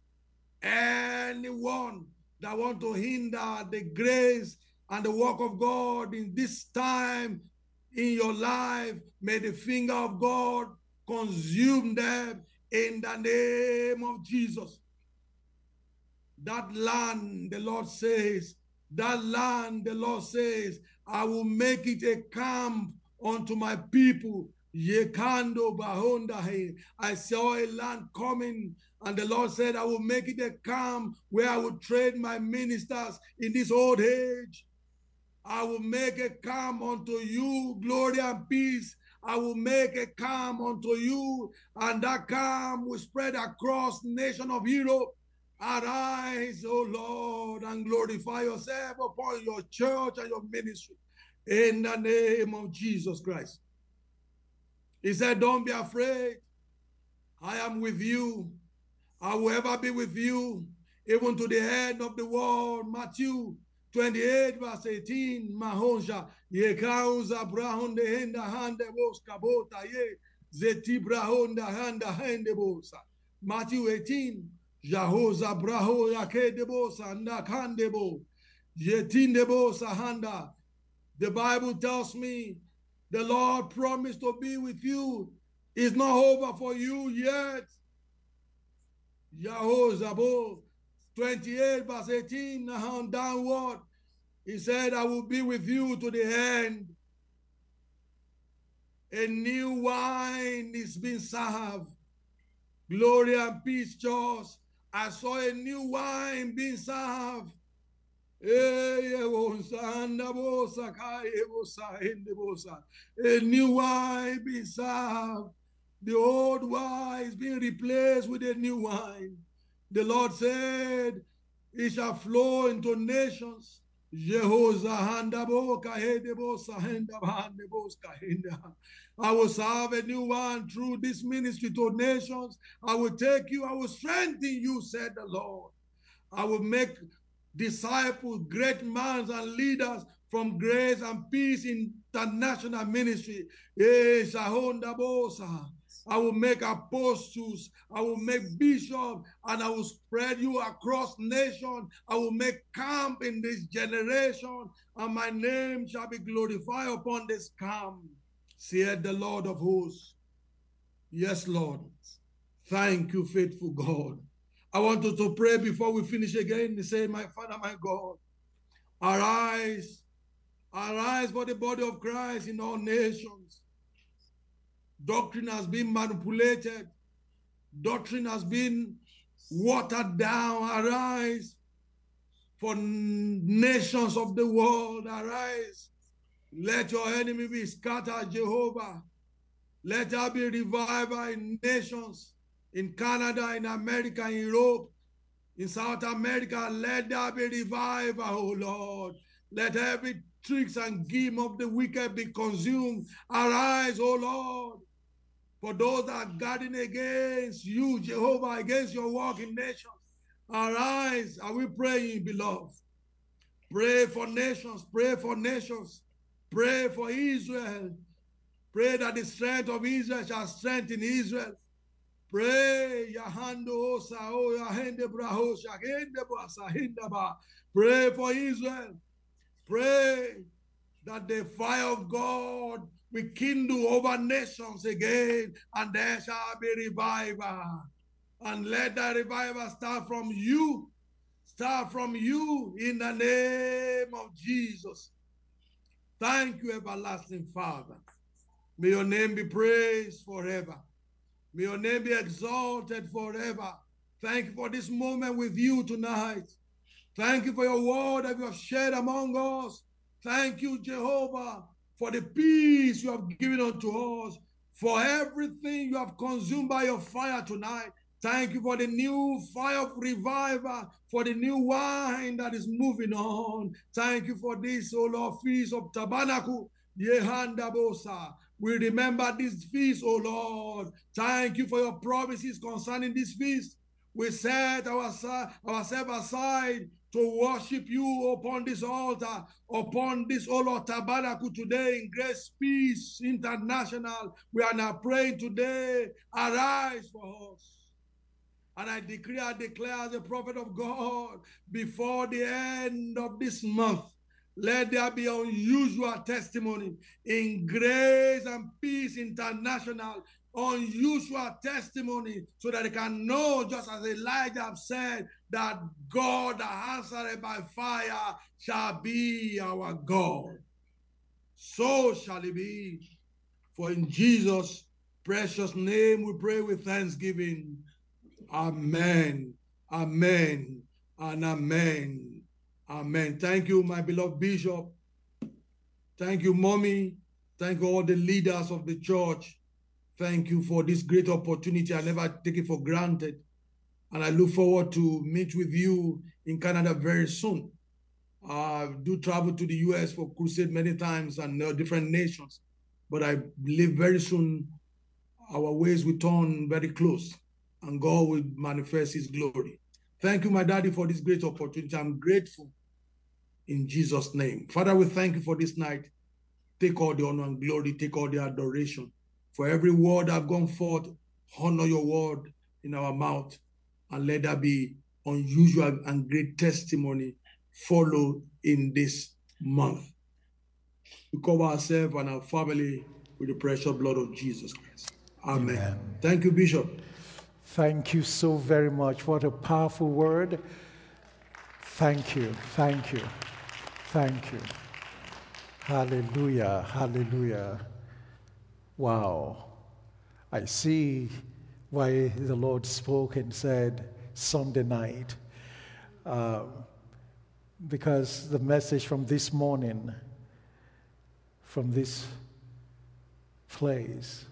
[SPEAKER 4] anyone that want to hinder the grace and the work of God in this time in your life, may the finger of God consume them in the name of Jesus. That land, the Lord says, that land, the Lord says, I will make it a camp unto my people. Yekando bahondahe. I saw a land coming, and the Lord said, I will make it a camp where I will train my ministers in this old age. I will make a camp unto you, glory and peace. I will make a camp unto you, and that camp will spread across the nation of Europe. Arise, O Lord, and glorify yourself upon your church and your ministry in the name of Jesus Christ. He said, don't be afraid. I am with you. I will ever be with you, even to the end of the world. Matthew 28, verse 18. Mahonja, ye causa brahon de henda hande boska bota ye, zeti brahon da handa hende bosa. Matthew 18. Jahoza braho yake debosa nakandebo yetindebo sahanda. The Bible tells me the Lord promised to be with you. It's not over for you yet. Yahozabo 28 verse 18 downward. He said, I will be with you to the end. A new wine is being served. Glory and peace, church. I saw a new wine being served. A new wine being served. The old wine is being replaced with a new wine. The Lord said, it shall flow into nations. I will serve a new one through this ministry to nations. I will take you, I will strengthen you, said the Lord. I will make disciples, great men and leaders from Grace and Peace International Ministry. I will make apostles, I will make bishops, and I will spread you across nations. I will make camp in this generation, and my name shall be glorified upon this camp, said the Lord of hosts. Yes, Lord. Thank you, faithful God. I want us to pray before we finish again and say, my Father, my God, arise, arise for the body of Christ in all nations. Doctrine has been manipulated. Doctrine has been watered down. Arise for nations of the world. Arise. Let your enemy be scattered, Jehovah. Let there be revival in nations, in Canada, in America, in Europe, in South America. Let there be revival, O Lord. Let every tricks and scheme of the wicked be consumed. Arise, O Lord. For those that are guarding against you, Jehovah, against your work in nations, arise. Are we praying, beloved? Pray for nations. Pray for nations. Pray for Israel. Pray that the strength of Israel shall strengthen Israel. Pray. Pray for Israel. Pray that the fire of God will kindle over nations again, and there shall be revival. And let that revival start from you. Start from you in the name of Jesus. Thank you, everlasting Father. May your name be praised forever. May your name be exalted forever. Thank you for this moment with you tonight. Thank you for your word that you have shared among us. Thank you, Jehovah, for the peace you have given unto us, for everything you have consumed by your fire tonight. Thank you for the new fire of revival, for the new wine that is moving on. Thank you for this, O Lord, Feast of Tabernacle. Yehandabosa. We remember this feast, O Lord. Thank you for your promises concerning this feast. We set ourselves aside to worship you upon this altar, upon this Lord Tabernacle today in Grace Peace International. We are now praying today, arise for us. And I decree, I declare as a prophet of God, before the end of this month, let there be unusual testimony in Grace and Peace International, unusual testimony, so that they can know, just as Elijah said, that God that answered by fire shall be our God. So shall it be. For in Jesus' precious name we pray with thanksgiving. Amen, amen, and amen, amen. Thank you, my beloved Bishop. Thank you, Mommy. Thank you, all the leaders of the church. Thank you for this great opportunity. I never take it for granted. And I look forward to meet with you in Canada very soon. I do travel to the US for crusade many times and different nations. But I believe very soon our ways will turn very close, and God will manifest his glory. Thank you, my daddy, for this great opportunity. I'm grateful in Jesus' name. Father, we thank you for this night. Take all the honor and glory, take all the adoration. For every word that has gone forth, honor your word in our mouth, and let there be unusual and great testimony follow in this month. We cover ourselves and our family with the precious blood of Jesus Christ. Amen. Amen. Thank you, Bishop.
[SPEAKER 3] Thank you so very much. What a powerful word. Thank you. Thank you. Thank you. Hallelujah. Hallelujah. Wow. I see why the Lord spoke and said Sunday night. Because the message from this morning, from this place,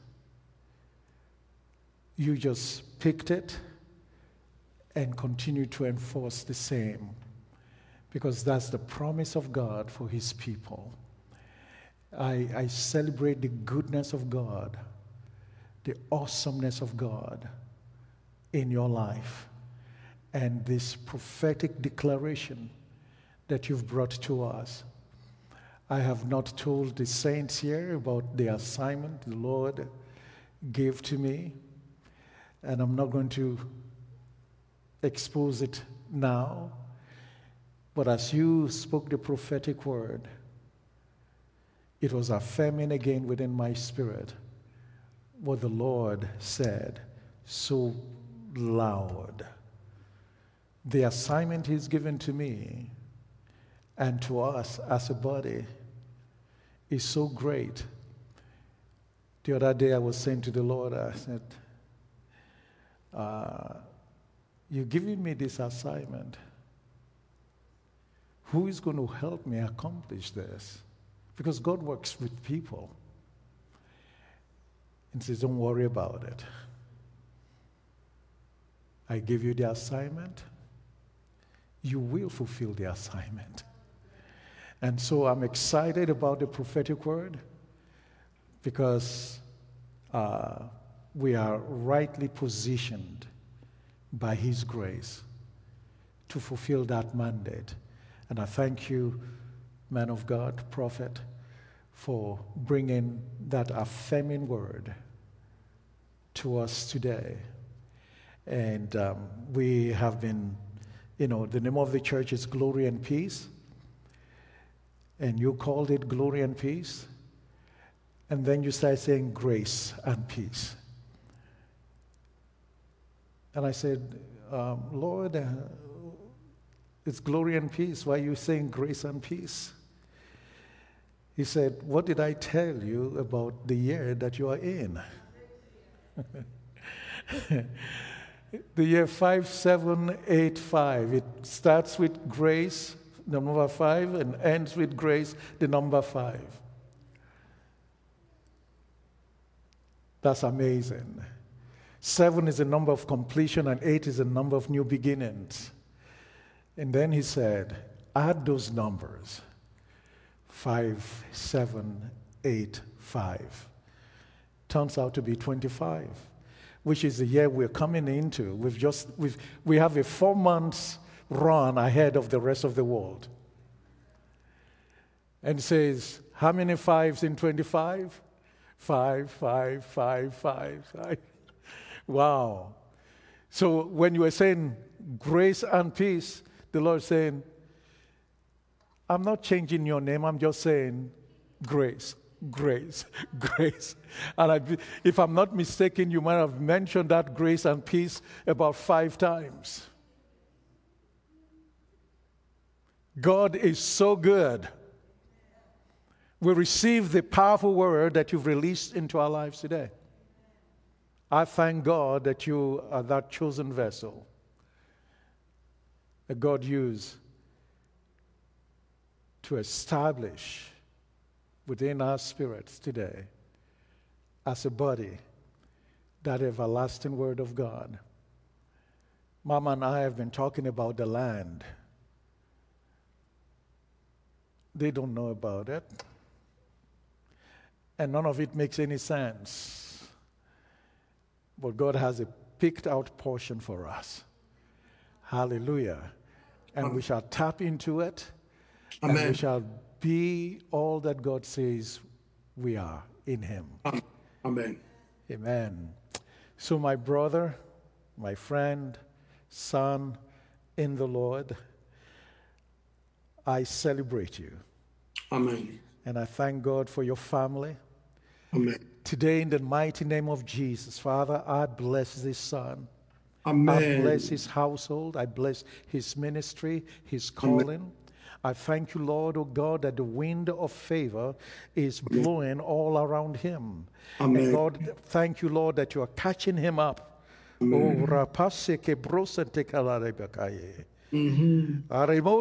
[SPEAKER 3] you just picked it and continue to enforce the same, because that's the promise of God for his people. I celebrate the goodness of God, the awesomeness of God in your life, and this prophetic declaration that you've brought to us. I have not told the saints here about the assignment the Lord gave to me, and I'm not going to expose it now. But as you spoke the prophetic word, it was affirming again within my spirit what the Lord said so loud. The assignment he's given to me and to us as a body is so great. The other day I was saying to the Lord, I said, you're giving me this assignment. Who is going to help me accomplish this? Because God works with people. And says, don't worry about it. I give you the assignment. You will fulfill the assignment. And so I'm excited about the prophetic word, because we are rightly positioned by his grace to fulfill that mandate. And I thank you, man of God, prophet, for bringing that affirming word to us today. And we have been, the name of the church is Glory and Peace. And you called it Glory and Peace. And then you started saying grace and peace. And I said, Lord, it's glory and peace. Why are you saying grace and peace? He said, what did I tell you about the year that you are in? The year 5785. It starts with grace, the number 5, and ends with grace, the number 5. That's amazing. 7 is a number of completion, and 8 is a number of new beginnings. And then he said, add those numbers, 5, 7, 8, 5. Turns out to be 25. which is the year we're coming into. We have a 4 months run ahead of the rest of the world. And it says, how many fives in 25? 5, 5, 5, 5, 5. Wow. So when you were saying grace and peace, the Lord is saying, I'm not changing your name, I'm just saying grace, grace, grace. And if I'm not mistaken, you might have mentioned that grace and peace about 5 times. God is so good. We receive the powerful word that you've released into our lives today. I thank God that you are that chosen vessel that God used to establish within our spirits today as a body that everlasting word of God. Mama and I have been talking about the land. They don't know about it. And none of it makes any sense. But God has a picked out portion for us. Hallelujah. And we shall tap into it.
[SPEAKER 4] Amen.
[SPEAKER 3] And we shall be all that God says we are in Him.
[SPEAKER 4] Amen.
[SPEAKER 3] Amen. So my brother, my friend, son in the Lord, I celebrate you.
[SPEAKER 4] Amen.
[SPEAKER 3] And I thank God for your family.
[SPEAKER 4] Amen.
[SPEAKER 3] Today, in the mighty name of Jesus, Father, I bless this son.
[SPEAKER 4] Amen.
[SPEAKER 3] I bless his household. I bless his ministry, his calling.
[SPEAKER 4] Amen.
[SPEAKER 3] I thank you, Lord, oh God, that the wind of favor is blowing all around him.
[SPEAKER 4] Amen.
[SPEAKER 3] And Lord, thank you, Lord, that you are catching him up.
[SPEAKER 4] Amen.
[SPEAKER 3] Oh, rapase ke brosente kalarebakaye.
[SPEAKER 4] Mm-hmm.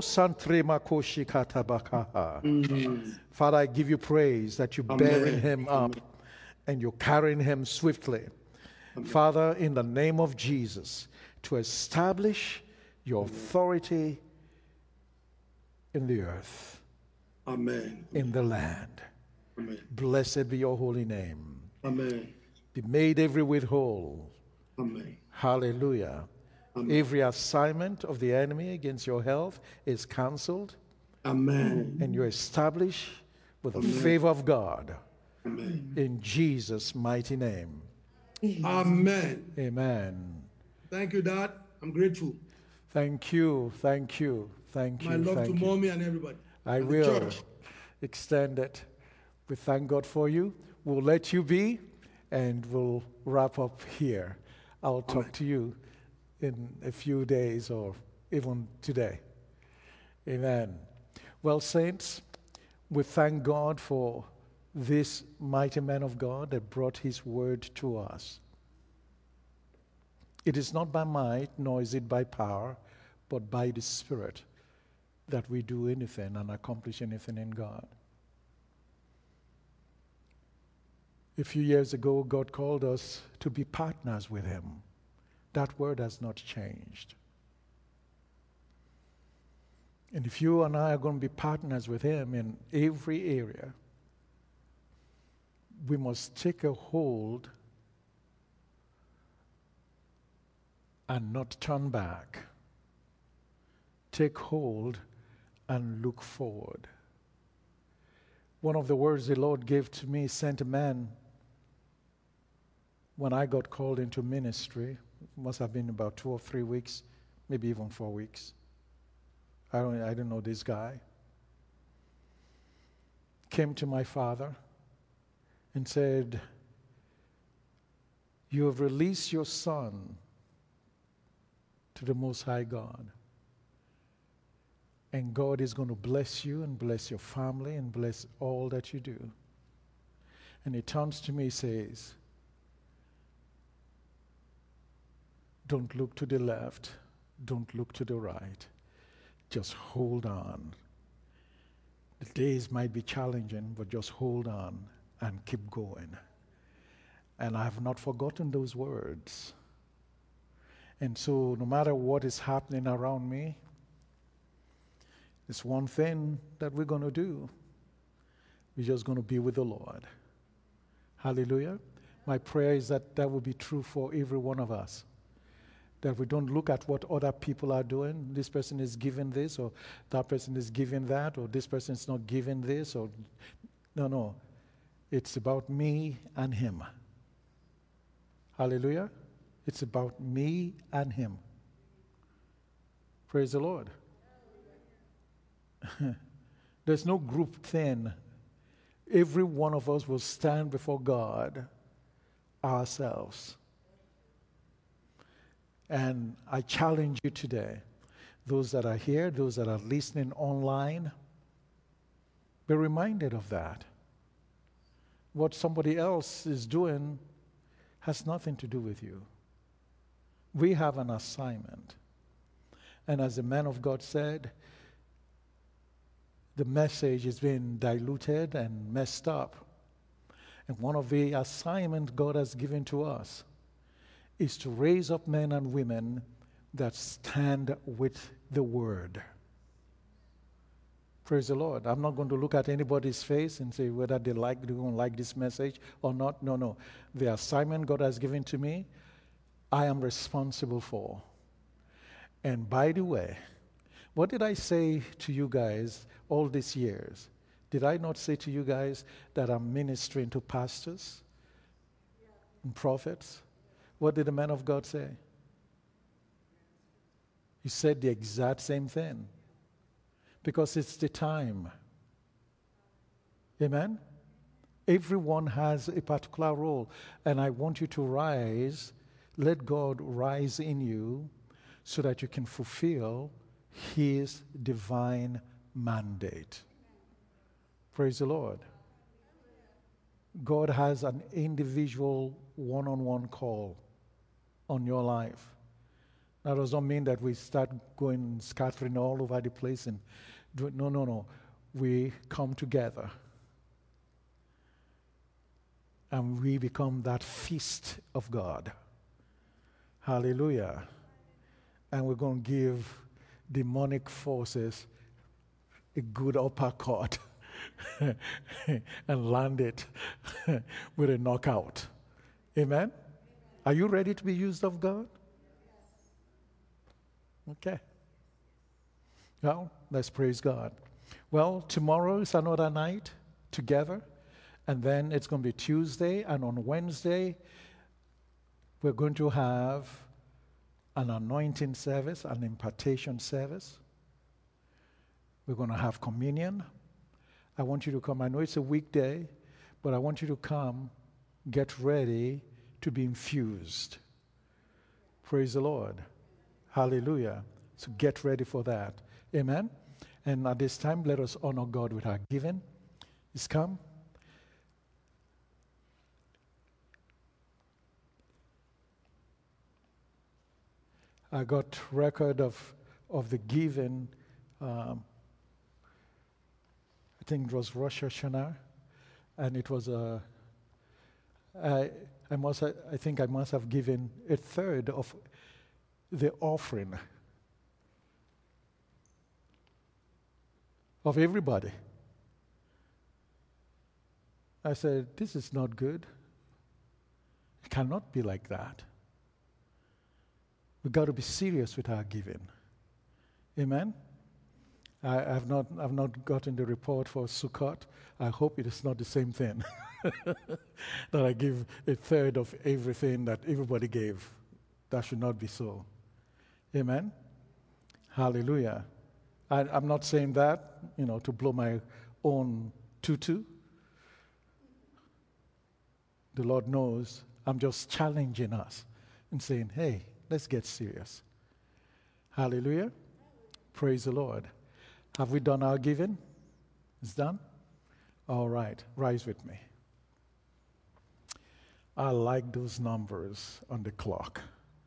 [SPEAKER 3] Father, I give you praise that you're bearing him up and you're carrying him swiftly. Father, in the name of Jesus, to establish your authority in the earth,
[SPEAKER 4] Amen.
[SPEAKER 3] in the land.
[SPEAKER 4] Amen.
[SPEAKER 3] Blessed be your holy name.
[SPEAKER 4] Amen.
[SPEAKER 3] Be made every whit whole.
[SPEAKER 4] Amen.
[SPEAKER 3] Hallelujah.
[SPEAKER 4] Amen.
[SPEAKER 3] Every assignment of the enemy against your health is canceled.
[SPEAKER 4] Amen.
[SPEAKER 3] And you're established with the favor of God.
[SPEAKER 4] Amen.
[SPEAKER 3] In Jesus' mighty name.
[SPEAKER 4] Amen.
[SPEAKER 3] Amen.
[SPEAKER 4] Thank you, Dad. I'm grateful.
[SPEAKER 3] Thank you. Thank you. Thank you.
[SPEAKER 4] My love to
[SPEAKER 3] Thank you.
[SPEAKER 4] Mommy and everybody.
[SPEAKER 3] I
[SPEAKER 4] and the
[SPEAKER 3] will
[SPEAKER 4] church.
[SPEAKER 3] extend it. We thank God for you. We'll let you be, and we'll wrap up here. I'll talk to you in a few days or even today. Amen. Well, saints, we thank God for this mighty man of God that brought his word to us. It is not by might, nor is it by power, but by the Spirit that we do anything and accomplish anything in God. A few years ago, God called us to be partners with Him. That word has not changed. And if you and I are going to be partners with Him in every area, we must take a hold and not turn back. Take hold and look forward. One of the words the Lord gave to me, sent a man when I got called into ministry. It must have been about 2 or 3 weeks, maybe even 4 weeks. I don't know this guy. Came to my father and said, "You have released your son to the Most High God. And God is going to bless you and bless your family and bless all that you do." And he turns to me and says, "Don't look to the left. Don't look to the right. Just hold on. The days might be challenging, but just hold on and keep going." And I have not forgotten those words. And so no matter what is happening around me, there's one thing that we're going to do. We're just going to be with the Lord. Hallelujah. My prayer is that that will be true for every one of us. That we don't look at what other people are doing. This person is giving this, or that person is giving that, or this person is not giving this, or no. It's about me and him. Hallelujah. It's about me and him. Praise the Lord. There's no group thing. Every one of us will stand before God ourselves. And I challenge you today, those that are here, those that are listening online, be reminded of that. What somebody else is doing has nothing to do with you. We have an assignment. And as the man of God said, the message is being diluted and messed up. And one of the assignments God has given to us is to raise up men and women that stand with the Word. Praise the Lord. I'm not going to look at anybody's face and say whether they don't like this message or not. No. The assignment God has given to me, I am responsible for. And by the way, what did I say to you guys all these years? Did I not say to you guys that I'm ministering to pastors and prophets? What did the man of God say? He said the exact same thing. Because it's the time. Amen? Everyone has a particular role. And I want you to rise. Let God rise in you so that you can fulfill His divine mandate. Praise the Lord. God has an individual one-on-one call on your life. That does not mean that we start going scattering all over the place and no. We come together and we become that feast of God. Hallelujah. And we're going to give demonic forces a good uppercut and land it with a knockout. Amen? Are you ready to be used of God? Okay. Well, let's praise God. Well, tomorrow is another night together, and then it's going to be Tuesday, and on Wednesday, we're going to have an anointing service, an impartation service. We're going to have communion. I want you to come. I know it's a weekday, but I want you to come, get ready to be infused. Praise the Lord. Hallelujah. So get ready for that. Amen. And at this time, let us honor God with our giving. It's come. I got record of the giving. I think it was Rosh Hashanah, and it was I think I must have given a third of the offering of everybody. I said, this is not good. It cannot be like that. We've got to be serious with our giving. Amen? I've not gotten the report for Sukkot. I hope it is not the same thing. That I give a third of everything that everybody gave. That should not be so. Amen? Hallelujah. I'm not saying that, to blow my own tutu. The Lord knows. I'm just challenging us and saying, hey, let's get serious. Hallelujah. Praise the Lord. Have we done our giving? It's done? All right. Rise with me. I like those numbers on the clock.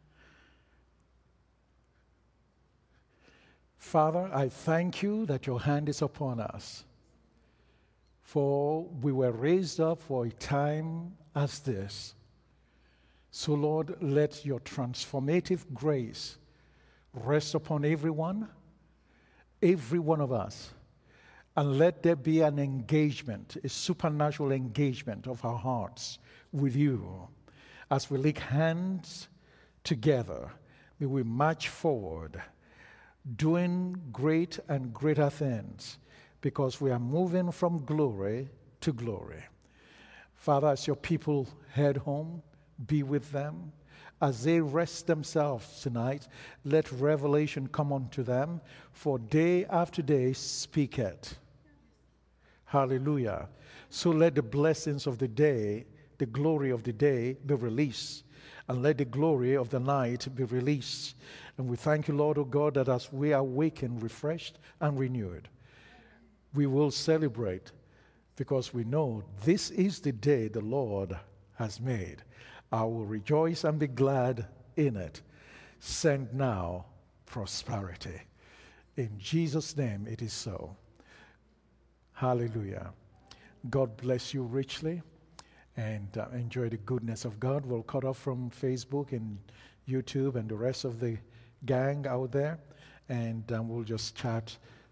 [SPEAKER 3] Father, I thank you that your hand is upon us. For we were raised up for a time as this. So, Lord, let your transformative grace rest upon every one of us, And let there be an engagement, a supernatural engagement of our hearts with you. As we link hands together, may we march forward, doing great and greater things, because we are moving from glory to glory. Father, as your people head home, be with them. As they rest themselves tonight, let revelation come unto them, for day after day speak it. Hallelujah. So let the blessings of the day, the glory of the day be released, and let the glory of the night be released. And we thank you, Lord, O God, that as we awaken, refreshed, and renewed, we will celebrate, because we know this is the day the Lord has made. I will rejoice and be glad in it. Send now prosperity. In Jesus' name it is so. Hallelujah. God bless you richly, and enjoy the goodness of God. We'll cut off from Facebook and YouTube and the rest of the gang out there, and we'll just chat